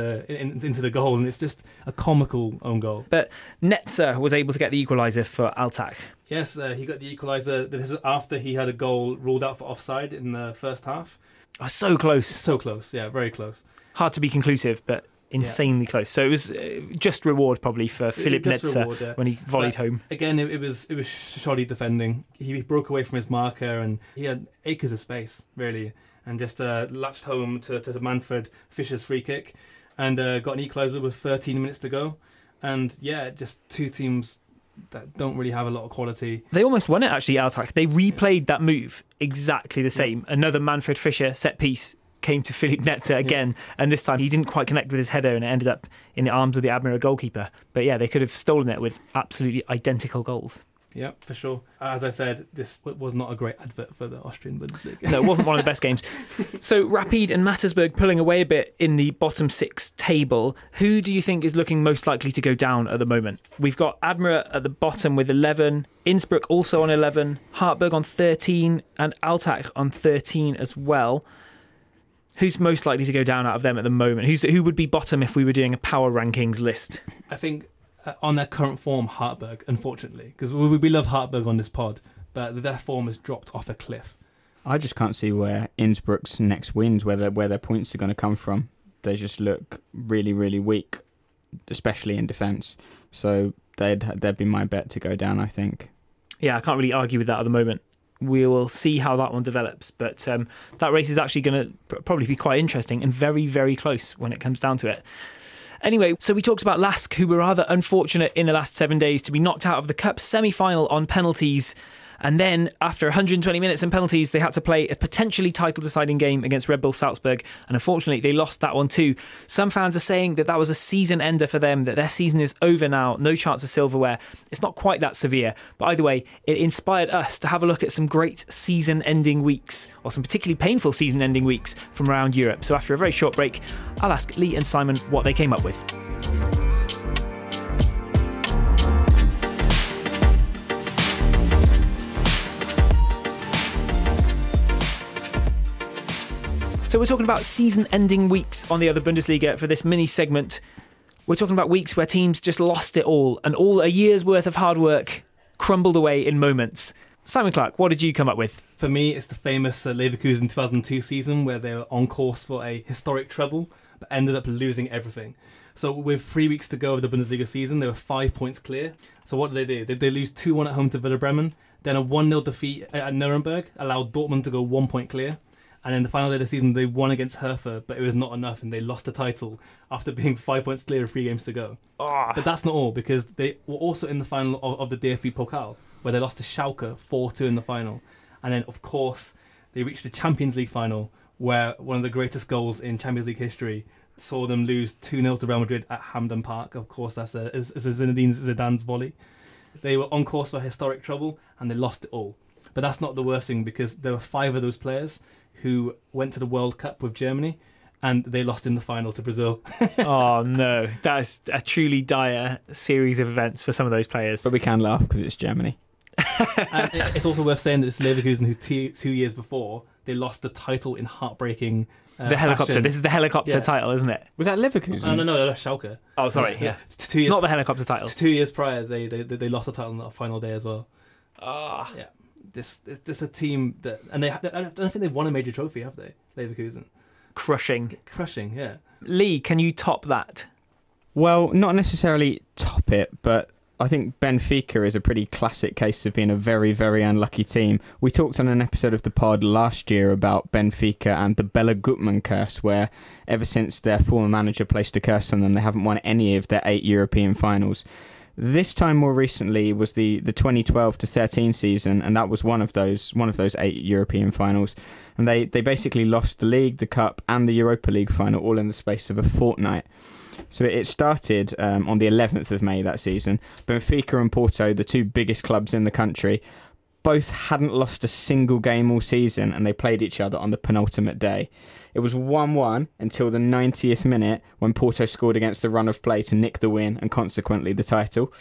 Speaker 2: into the goal, and it's just a comical own goal.
Speaker 1: But Netzer was able to get the equaliser for Altach.
Speaker 2: Yes, he got the equaliser. This is after he had a goal ruled out for offside in the first half.
Speaker 1: Oh, so close.
Speaker 2: So close, yeah, very close.
Speaker 1: Hard to be conclusive, but insanely close. So it was just reward probably for Philipp Netzer when he volleyed home.
Speaker 2: Again, it was shoddy defending. He broke away from his marker and he had acres of space, really, and just latched home to Manfred Fischer's free kick and got an equaliser with 13 minutes to go. And yeah, just 2 teams that don't really have a lot of quality.
Speaker 1: They almost won it, actually, Altach. They replayed that move exactly the same. Another Manfred Fischer set piece came to Philipp Netzer again, and this time he didn't quite connect with his header and it ended up in the arms of the Admira goalkeeper. But yeah, they could have stolen it with absolutely identical goals.
Speaker 2: Yeah, for sure. As I said, this was not a great advert for the Austrian Bundesliga.
Speaker 1: No, it wasn't one of the best games. So Rapid and Mattersburg pulling away a bit in the bottom 6 table. Who do you think is looking most likely to go down at the moment? We've got Admira at the bottom with 11, Innsbruck also on 11, Hartberg on 13, and Altach on 13 as well. Who's most likely to go down out of them at the moment? Who would be bottom if we were doing a power rankings list?
Speaker 2: I think on their current form, Hartberg, unfortunately, because we love Hartberg on this pod, but their form has dropped off a cliff.
Speaker 3: I just can't see where Innsbruck's next wins, where their points are going to come from. They just look really, really weak, especially in defence. So they'd be my bet to go down, I think.
Speaker 1: Yeah, I can't really argue with that at the moment. We will see how that one develops, but that race is actually going to probably be quite interesting and very, very close when it comes down to it. Anyway, so we talked about Lask, who were rather unfortunate in the last 7 days to be knocked out of the Cup semi-final on penalties. And then, after 120 minutes and penalties, they had to play a potentially title-deciding game against Red Bull Salzburg. And unfortunately, they lost that one too. Some fans are saying that was a season ender for them, that their season is over now, no chance of silverware. It's not quite that severe. But either way, it inspired us to have a look at some great season-ending weeks, or some particularly painful season-ending weeks from around Europe. So after a very short break, I'll ask Lee and Simon what they came up with. So we're talking about season-ending weeks on the other Bundesliga for this mini-segment. We're talking about weeks where teams just lost it all, and all a year's worth of hard work crumbled away in moments. Simon Clark, what did you come up with?
Speaker 2: For me, it's the famous Leverkusen 2002 season where they were on course for a historic treble, but ended up losing everything. So with 3 weeks to go of the Bundesliga season, they were 5 points clear. So what did they do? They lose 2-1 at home to Werder Bremen, then a 1-0 defeat at Nuremberg, allowed Dortmund to go 1 point clear. And in the final day of the season, they won against Hertha, but it was not enough, and they lost the title after being 5 points clear of 3 games to go. But that's not all, because they were also in the final of the DFB Pokal, where they lost to Schalke 4-2 in the final. And then, of course, they reached the Champions League final, where one of the greatest goals in Champions League history saw them lose 2-0 to Real Madrid at Hamden Park. Of course, that's Zinedine Zidane's volley. They were on course for historic trouble, and they lost it all. But that's not the worst thing, because there were 5 of those players who went to the World Cup with Germany, and they lost in the final to Brazil.
Speaker 1: Oh no, that is a truly dire series of events for some of those players.
Speaker 3: But we can laugh because it's Germany.
Speaker 2: And it's also worth saying that it's Leverkusen who 2 years before, they lost the title in heartbreaking
Speaker 1: the helicopter.
Speaker 2: fashion.
Speaker 1: This is the helicopter title, isn't it?
Speaker 3: Was that Leverkusen?
Speaker 2: No, that's Schalke.
Speaker 1: Oh, sorry. Yeah.
Speaker 2: It's
Speaker 1: It's not the helicopter title.
Speaker 2: 2 years prior, they lost the title on the final day as well. Yeah. This a team that, and I don't think they've won a major trophy, have they? Leverkusen.
Speaker 1: Crushing.
Speaker 2: Yeah.
Speaker 1: Lee, can you top that?
Speaker 3: Well, not necessarily top it, but I think Benfica is a pretty classic case of being a very, very unlucky team. We talked on an episode of the pod last year about Benfica and the Bela Gutmann curse, where ever since their former manager placed a curse on them, they haven't won any of their 8 European finals. This time, more recently, was the 2012-13 season, and that was one of those 8 European finals. And they basically lost the league, the cup, and the Europa League final all in the space of a fortnight. So it started on the 11th of May that season. Benfica and Porto, the 2 biggest clubs in the country, both hadn't lost a single game all season, and they played each other on the penultimate day. It was 1-1 until the 90th minute, when Porto scored against the run of play to nick the win and consequently the title.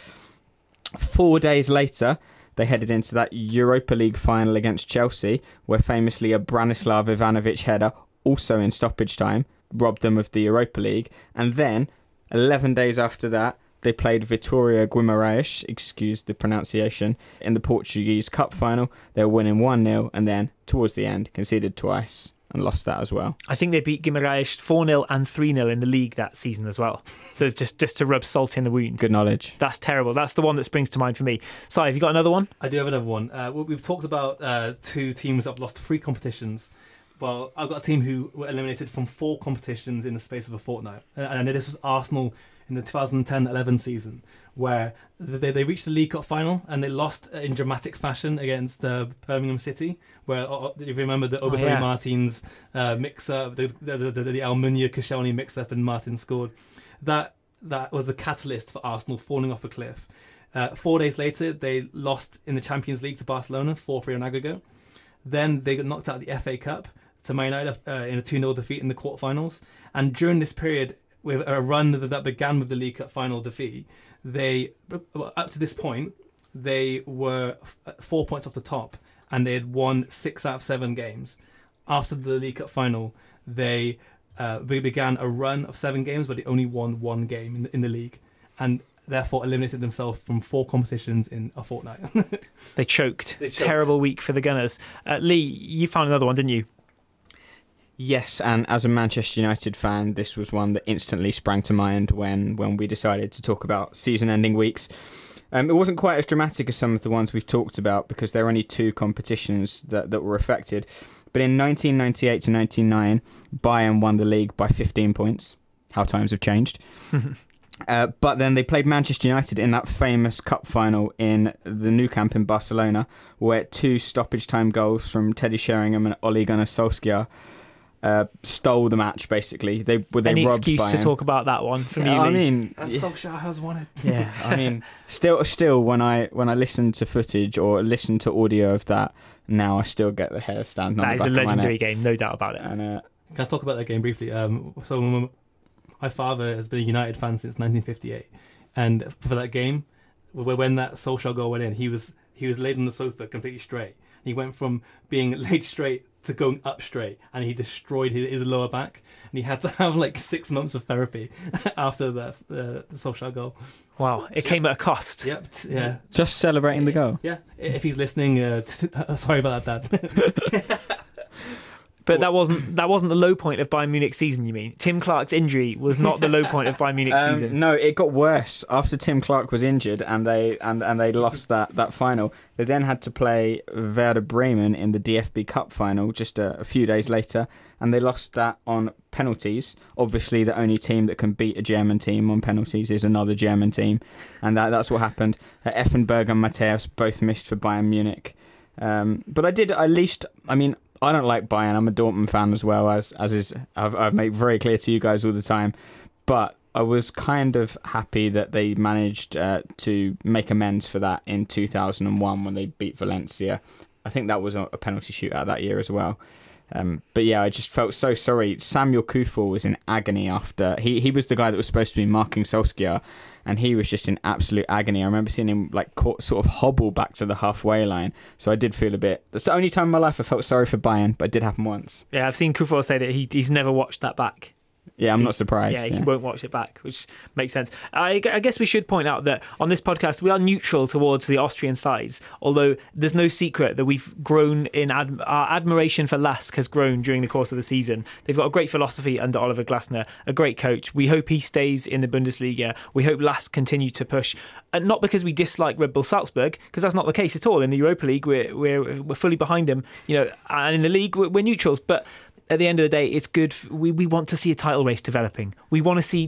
Speaker 3: 4 days later, they headed into that Europa League final against Chelsea, where famously a Branislav Ivanovic header, also in stoppage time, robbed them of the Europa League. And then, 11 days after that, they played Vitória Guimarães, excuse the pronunciation, in the Portuguese Cup final. They were winning 1-0, and then, towards the end, conceded twice and lost that as well.
Speaker 1: I think they beat Guimarães 4-0 and 3-0 in the league that season as well. So it's just to rub salt in the wound.
Speaker 3: Good knowledge.
Speaker 1: That's terrible. That's the one that springs to mind for me. Si, have you got another one?
Speaker 2: I do have another one. We've talked about 2 teams that have lost 3 competitions. Well, I've got a team who were eliminated from 4 competitions in the space of a fortnight. And I know this was Arsenal in the 2010-11 season, where they reached the League Cup final and they lost in dramatic fashion against Birmingham City, where, if you remember, the Oberhari Martins mix-up, the Almunia Koscielny mix-up, and Martin scored. That was the catalyst for Arsenal falling off a cliff. 4 days later, they lost in the Champions League to Barcelona, 4-3 on aggregate. Then they got knocked out of the FA Cup to Man United in a 2-0 defeat in the quarterfinals. And during this period, with a run that began with the League Cup final defeat, up to this point, they were 4 points off the top, and they had won 6 out of 7 games. After the League Cup final, they began a run of 7 games, but they only won 1 game in the league, and therefore eliminated themselves from 4 competitions in a fortnight.
Speaker 1: They choked. Terrible week for the Gunners. Lee, you found another one, didn't you?
Speaker 3: Yes, and as a Manchester United fan, this was one that instantly sprang to mind when we decided to talk about season-ending weeks. It wasn't quite as dramatic as some of the ones we've talked about, because there are only 2 competitions that were affected. But in 1998-99, Bayern won the league by 15 points. How times have changed. But then they played Manchester United in that famous cup final in the Nou Camp in Barcelona, where 2 stoppage time goals from Teddy Sheringham and Ole Gunnar Solskjaer stole the match, basically. They
Speaker 1: Any
Speaker 3: robbed
Speaker 1: excuse
Speaker 3: Bayern.
Speaker 1: to talk about that one from you, Lee?
Speaker 3: I mean,
Speaker 2: And Solskjaer has won it.
Speaker 1: Yeah.
Speaker 3: I mean, still, when I listen to footage or listen to audio of that now, I still get the hair stand on
Speaker 1: That
Speaker 3: the
Speaker 1: is a
Speaker 3: back of my
Speaker 1: legendary
Speaker 3: neck.
Speaker 1: game, no doubt about it.
Speaker 3: And
Speaker 2: Can I talk about that game briefly? So my father has been a United fan since 1958, and for that game, when that Solskjaer goal went in, he was laid on the sofa completely straight. He went from being laid straight to going up straight, and he destroyed his lower back, and he had to have like 6 months of therapy after the Solskjaer goal.
Speaker 1: Wow, it came at a cost.
Speaker 2: Yep. Yeah.
Speaker 3: Just celebrating the goal.
Speaker 2: Yeah. If he's listening, sorry about that, Dad.
Speaker 1: But that wasn't the low point of Bayern Munich's season, you mean? Tim Clark's injury was not the low point of Bayern Munich's season.
Speaker 3: No, it got worse after Tim Clark was injured and they lost that final. They then had to play Werder Bremen in the DFB Cup final just a few days later, and they lost that on penalties. Obviously, the only team that can beat a German team on penalties is another German team, and that's what happened. Effenberg and Matthäus both missed for Bayern Munich. But I don't like Bayern. I'm a Dortmund fan as well, as I've made very clear to you guys all the time. But I was kind of happy that they managed to make amends for that in 2001 when they beat Valencia. I think that was a penalty shootout that year as well. But yeah, I just felt so sorry. Samuel Kufel was in agony after. He was the guy that was supposed to be marking Solskjaer, and he was just in absolute agony. I remember seeing him sort of hobble back to the halfway line. So I did feel a bit. That's the only time in my life I felt sorry for Bayern, but it did happen once.
Speaker 1: Yeah, I've seen Kufel say that he's never watched that back.
Speaker 3: Yeah, I'm not surprised.
Speaker 1: Yeah, he won't watch it back, which makes sense. I guess we should point out that on this podcast, we are neutral towards the Austrian sides, although there's no secret that we've grown in our admiration for Lask has grown during the course of the season. They've got a great philosophy under Oliver Glasner, a great coach. We hope he stays in the Bundesliga. We hope Lask continue to push, and not because we dislike Red Bull Salzburg, because that's not the case at all. In the Europa League, we're fully behind them, and in the league we're neutrals, but at the end of the day, it's good. We want to see a title race developing. We want to see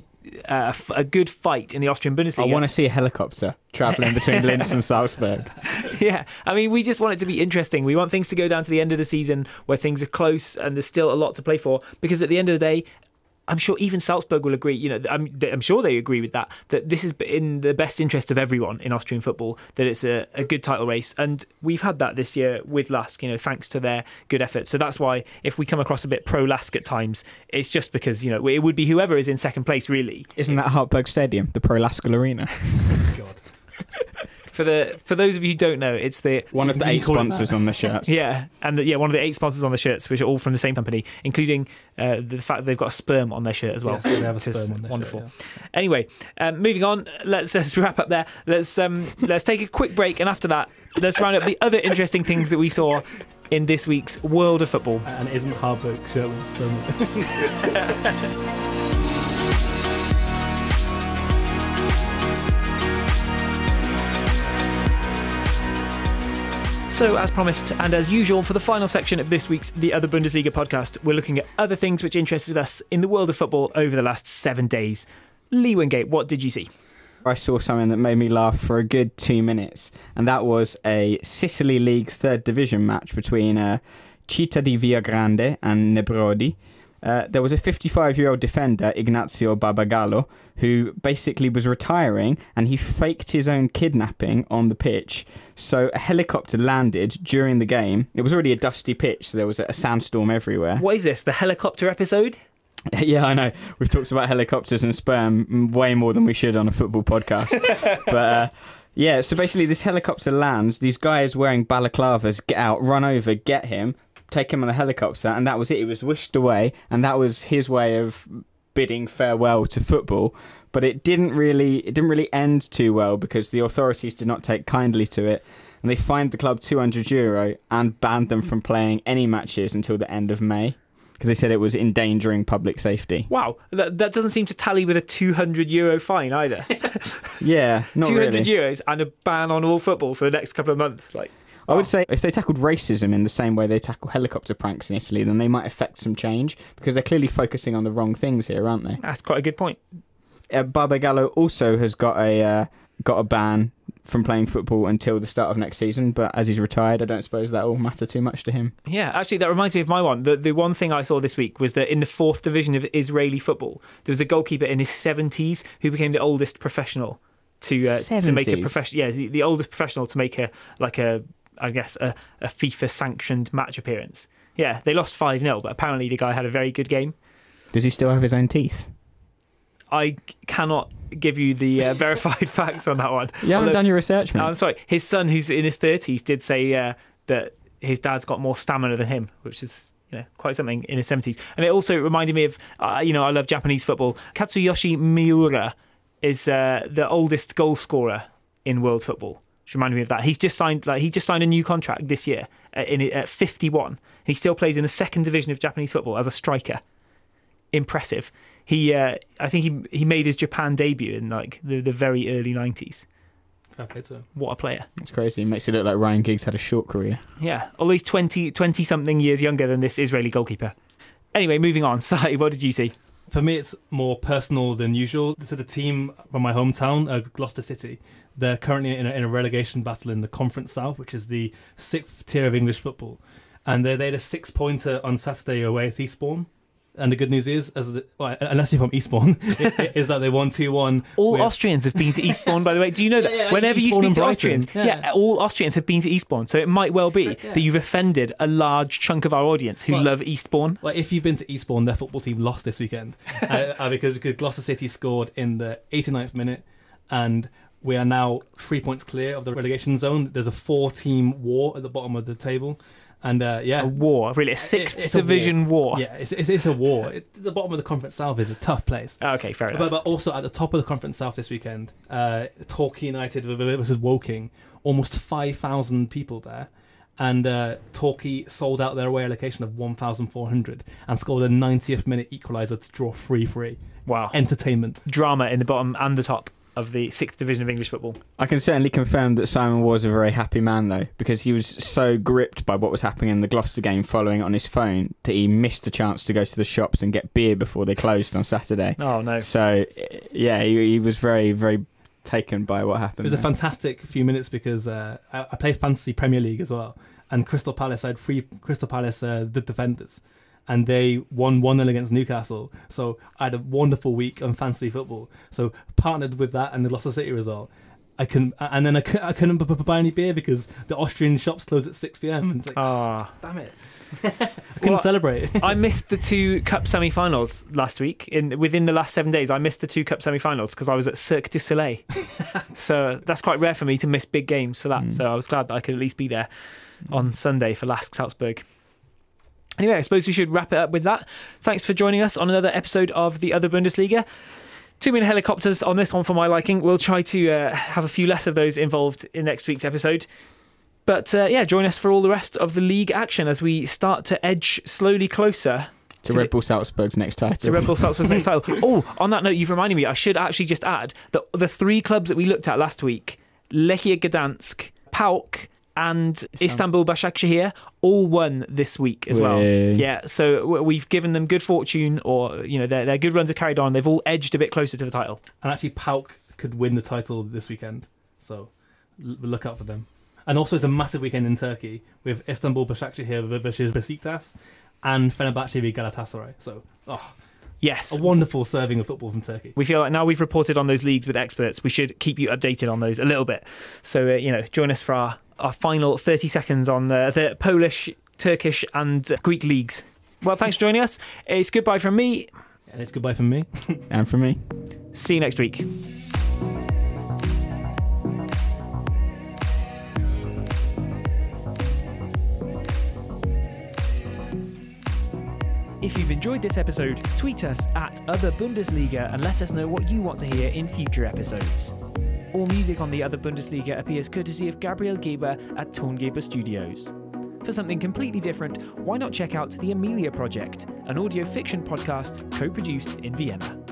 Speaker 1: a good fight in the Austrian Bundesliga.
Speaker 3: I want to see a helicopter travelling between Linz and Salzburg.
Speaker 1: Yeah, I mean, we just want it to be interesting. We want things to go down to the end of the season where things are close and there's still a lot to play for, because at the end of the day, I'm sure even Salzburg will agree, I'm sure they agree with that this is in the best interest of everyone in Austrian football, that it's a good title race. And we've had that this year with Lask, thanks to their good effort. So that's why if we come across a bit pro-Lask at times, it's just because, it would be whoever is in second place, really.
Speaker 3: Isn't that Hartberg Stadium, the Pro-Laskal Arena?
Speaker 2: God.
Speaker 1: For those of you who don't know, it's
Speaker 3: one of the 8 sponsors on the shirts.
Speaker 1: Yeah, and one of the 8 sponsors on the shirts, which are all from the same company, including the fact that they've got a sperm on their shirt as well.
Speaker 2: Yes, they have a sperm on their
Speaker 1: wonderful.
Speaker 2: shirt, yeah.
Speaker 1: Anyway, moving on. Let's wrap up there. Let's take a quick break, and after that, let's round up the other interesting things that we saw in this week's World of Football.
Speaker 2: And isn't Harburg shirt with sperm?
Speaker 1: So, as promised, and as usual, for the final section of this week's The Other Bundesliga podcast, we're looking at other things which interested us in the world of football over the last 7 days. Lee Wingate, what did you see?
Speaker 3: I saw something that made me laugh for a good 2 minutes, and that was a Sicily League 3rd Division match between Città di Villagrande and Nebrodi. There was a 55-year-old defender, Ignazio Barbagallo, who basically was retiring, and he faked his own kidnapping on the pitch. So a helicopter landed during the game. It was already a dusty pitch, so there was a sandstorm everywhere.
Speaker 1: What is this, the helicopter episode?
Speaker 3: Yeah, I know. We've talked about helicopters and sperm way more than we should on a football podcast. But yeah, so basically this helicopter lands, these guys wearing balaclavas get out, run over, get him, take him on the helicopter, and that was it. He was whisked away, and that was his way of bidding farewell to football. But it didn't really end too well, because the authorities did not take kindly to it, and they fined the club €200 and banned them from playing any matches until the end of May, because they said it was endangering public safety.
Speaker 1: Wow, that doesn't seem to tally with a €200 fine either.
Speaker 3: Yeah, not really.
Speaker 1: €200 and a ban on all football for the next couple of months.
Speaker 3: I would say if they tackled racism in the same way they tackle helicopter pranks in Italy, then they might affect some change, because they're clearly focusing on the wrong things here, aren't they?
Speaker 1: That's quite a good point.
Speaker 3: Barbagallo also has got a ban from playing football until the start of next season, but as he's retired, I don't suppose that will matter too much to him.
Speaker 1: Yeah, actually, that reminds me of my one. The one thing I saw this week was that in the 4th division of Israeli football, there was a goalkeeper in his 70s who became the oldest professional to make a professional. Yeah, the oldest professional to make a FIFA sanctioned match appearance. Yeah, they lost 5-0, but apparently the guy had a very good game.
Speaker 3: Does he still have his own teeth?
Speaker 1: I cannot give you the verified facts on that one.
Speaker 3: You haven't done your research, mate.
Speaker 1: I'm sorry. His son, who's in his 30s, did say that his dad's got more stamina than him, which is quite something in his 70s. And it also reminded me of, I love Japanese football. Katsuyoshi Miura is the oldest goal scorer in world football, which reminded me of that. He's just signed a new contract this year at 51. He still plays in the second division of Japanese football as a striker. Impressive. I think he made his Japan debut in like the very early 90s.
Speaker 2: Fair play to him.
Speaker 1: What a player.
Speaker 3: It's crazy. It makes it look like Ryan Giggs had a short career.
Speaker 1: Yeah, although he's 20-something years younger than this Israeli goalkeeper. Anyway, moving on. Sai, what did you see?
Speaker 2: For me, it's more personal than usual. So the team from my hometown, Gloucester City, they're currently in a relegation battle in the Conference South, which is the 6th tier of English football. And they had a 6-pointer on Saturday away at Eastbourne. And the good news is, unless you're from Eastbourne, is that they won 2-1.
Speaker 1: All Austrians have been to Eastbourne, by the way. Do you know that?
Speaker 2: Yeah,
Speaker 1: Whenever you
Speaker 2: Eastbourne
Speaker 1: speak to
Speaker 2: and
Speaker 1: Austrians,
Speaker 2: Brighton.
Speaker 1: all Austrians have been to Eastbourne. So it might well be that you've offended a large chunk of our audience who love Eastbourne.
Speaker 2: Well, if you've been to Eastbourne, their football team lost this weekend because Gloucester City scored in the 89th minute, and we are now 3 points clear of the relegation zone. There's a 4-team war at the bottom of the table. And
Speaker 1: a war, really, a 6th division war.
Speaker 2: Yeah, it's a war. The bottom of the Conference South is a tough place.
Speaker 1: Okay, fair enough.
Speaker 2: But also at the top of the Conference South this weekend, Torquay United versus Woking, almost 5,000 people there. And Torquay sold out their away allocation of 1,400 and scored a 90th minute equaliser to draw 3-3.
Speaker 1: Wow.
Speaker 2: Entertainment.
Speaker 1: Drama in the bottom and the top of the 6th division of English football.
Speaker 3: I can certainly confirm that Simon was a very happy man, though, because he was so gripped by what was happening in the Gloucester game following it on his phone that he missed the chance to go to the shops and get beer before they closed on Saturday.
Speaker 1: Oh, no.
Speaker 3: So, yeah, he was very, very taken by what happened.
Speaker 2: It was a fantastic few minutes because I play Fantasy Premier League as well, and Crystal Palace had 3 Crystal Palace defenders, and they won 1-0 against Newcastle. So I had a wonderful week on fantasy football. So partnered with that and the Gloucester City result, I couldn't buy any beer because the Austrian shops closed at 6 p.m. And it's like, damn it. I couldn't celebrate.
Speaker 1: I missed the 2 cup semi-finals last week. Within the last 7 days, I missed the 2 cup semi-finals because I was at Cirque du Soleil. So that's quite rare for me to miss big games for that. So I was glad that I could at least be there on Sunday for LASK Salzburg. Anyway, I suppose we should wrap it up with that. Thanks for joining us on another episode of the Other Bundesliga. Too many helicopters on this one for my liking. We'll try to have a few less of those involved in next week's episode. But join us for all the rest of the league action as we start to edge slowly closer
Speaker 3: to Red Bull Salzburg's next title.
Speaker 1: To Red Bull Salzburg's next title. Oh, on that note, you've reminded me, I should actually just add that the 3 clubs that we looked at last week, Lechia Gdansk, PAOK and Istanbul Başakşehir, all won this week as well. Yeah, so we've given them good fortune, or their good runs are carried on. They've all edged a bit closer to the title.
Speaker 2: And actually, PAOK could win the title this weekend, so look out for them. And also, it's a massive weekend in Turkey with Istanbul Başakşehir versus Besiktas and Fenerbahce v Galatasaray. So,
Speaker 1: yes,
Speaker 2: a wonderful serving of football from Turkey.
Speaker 1: We feel like now we've reported on those leagues with experts, we should keep you updated on those a little bit. So, join us for our final 30 seconds on the Polish, Turkish and Greek leagues. Well, thanks for joining us. It's goodbye from me.
Speaker 2: And it's goodbye from me.
Speaker 3: And from me.
Speaker 1: See you next week. If you've enjoyed this episode, tweet us at Other Bundesliga and let us know what you want to hear in future episodes. All music on the Other Bundesliga appears courtesy of Gabriel Geber at Tongeber Studios. For something completely different, why not check out The Amelia Project, an audio fiction podcast co-produced in Vienna.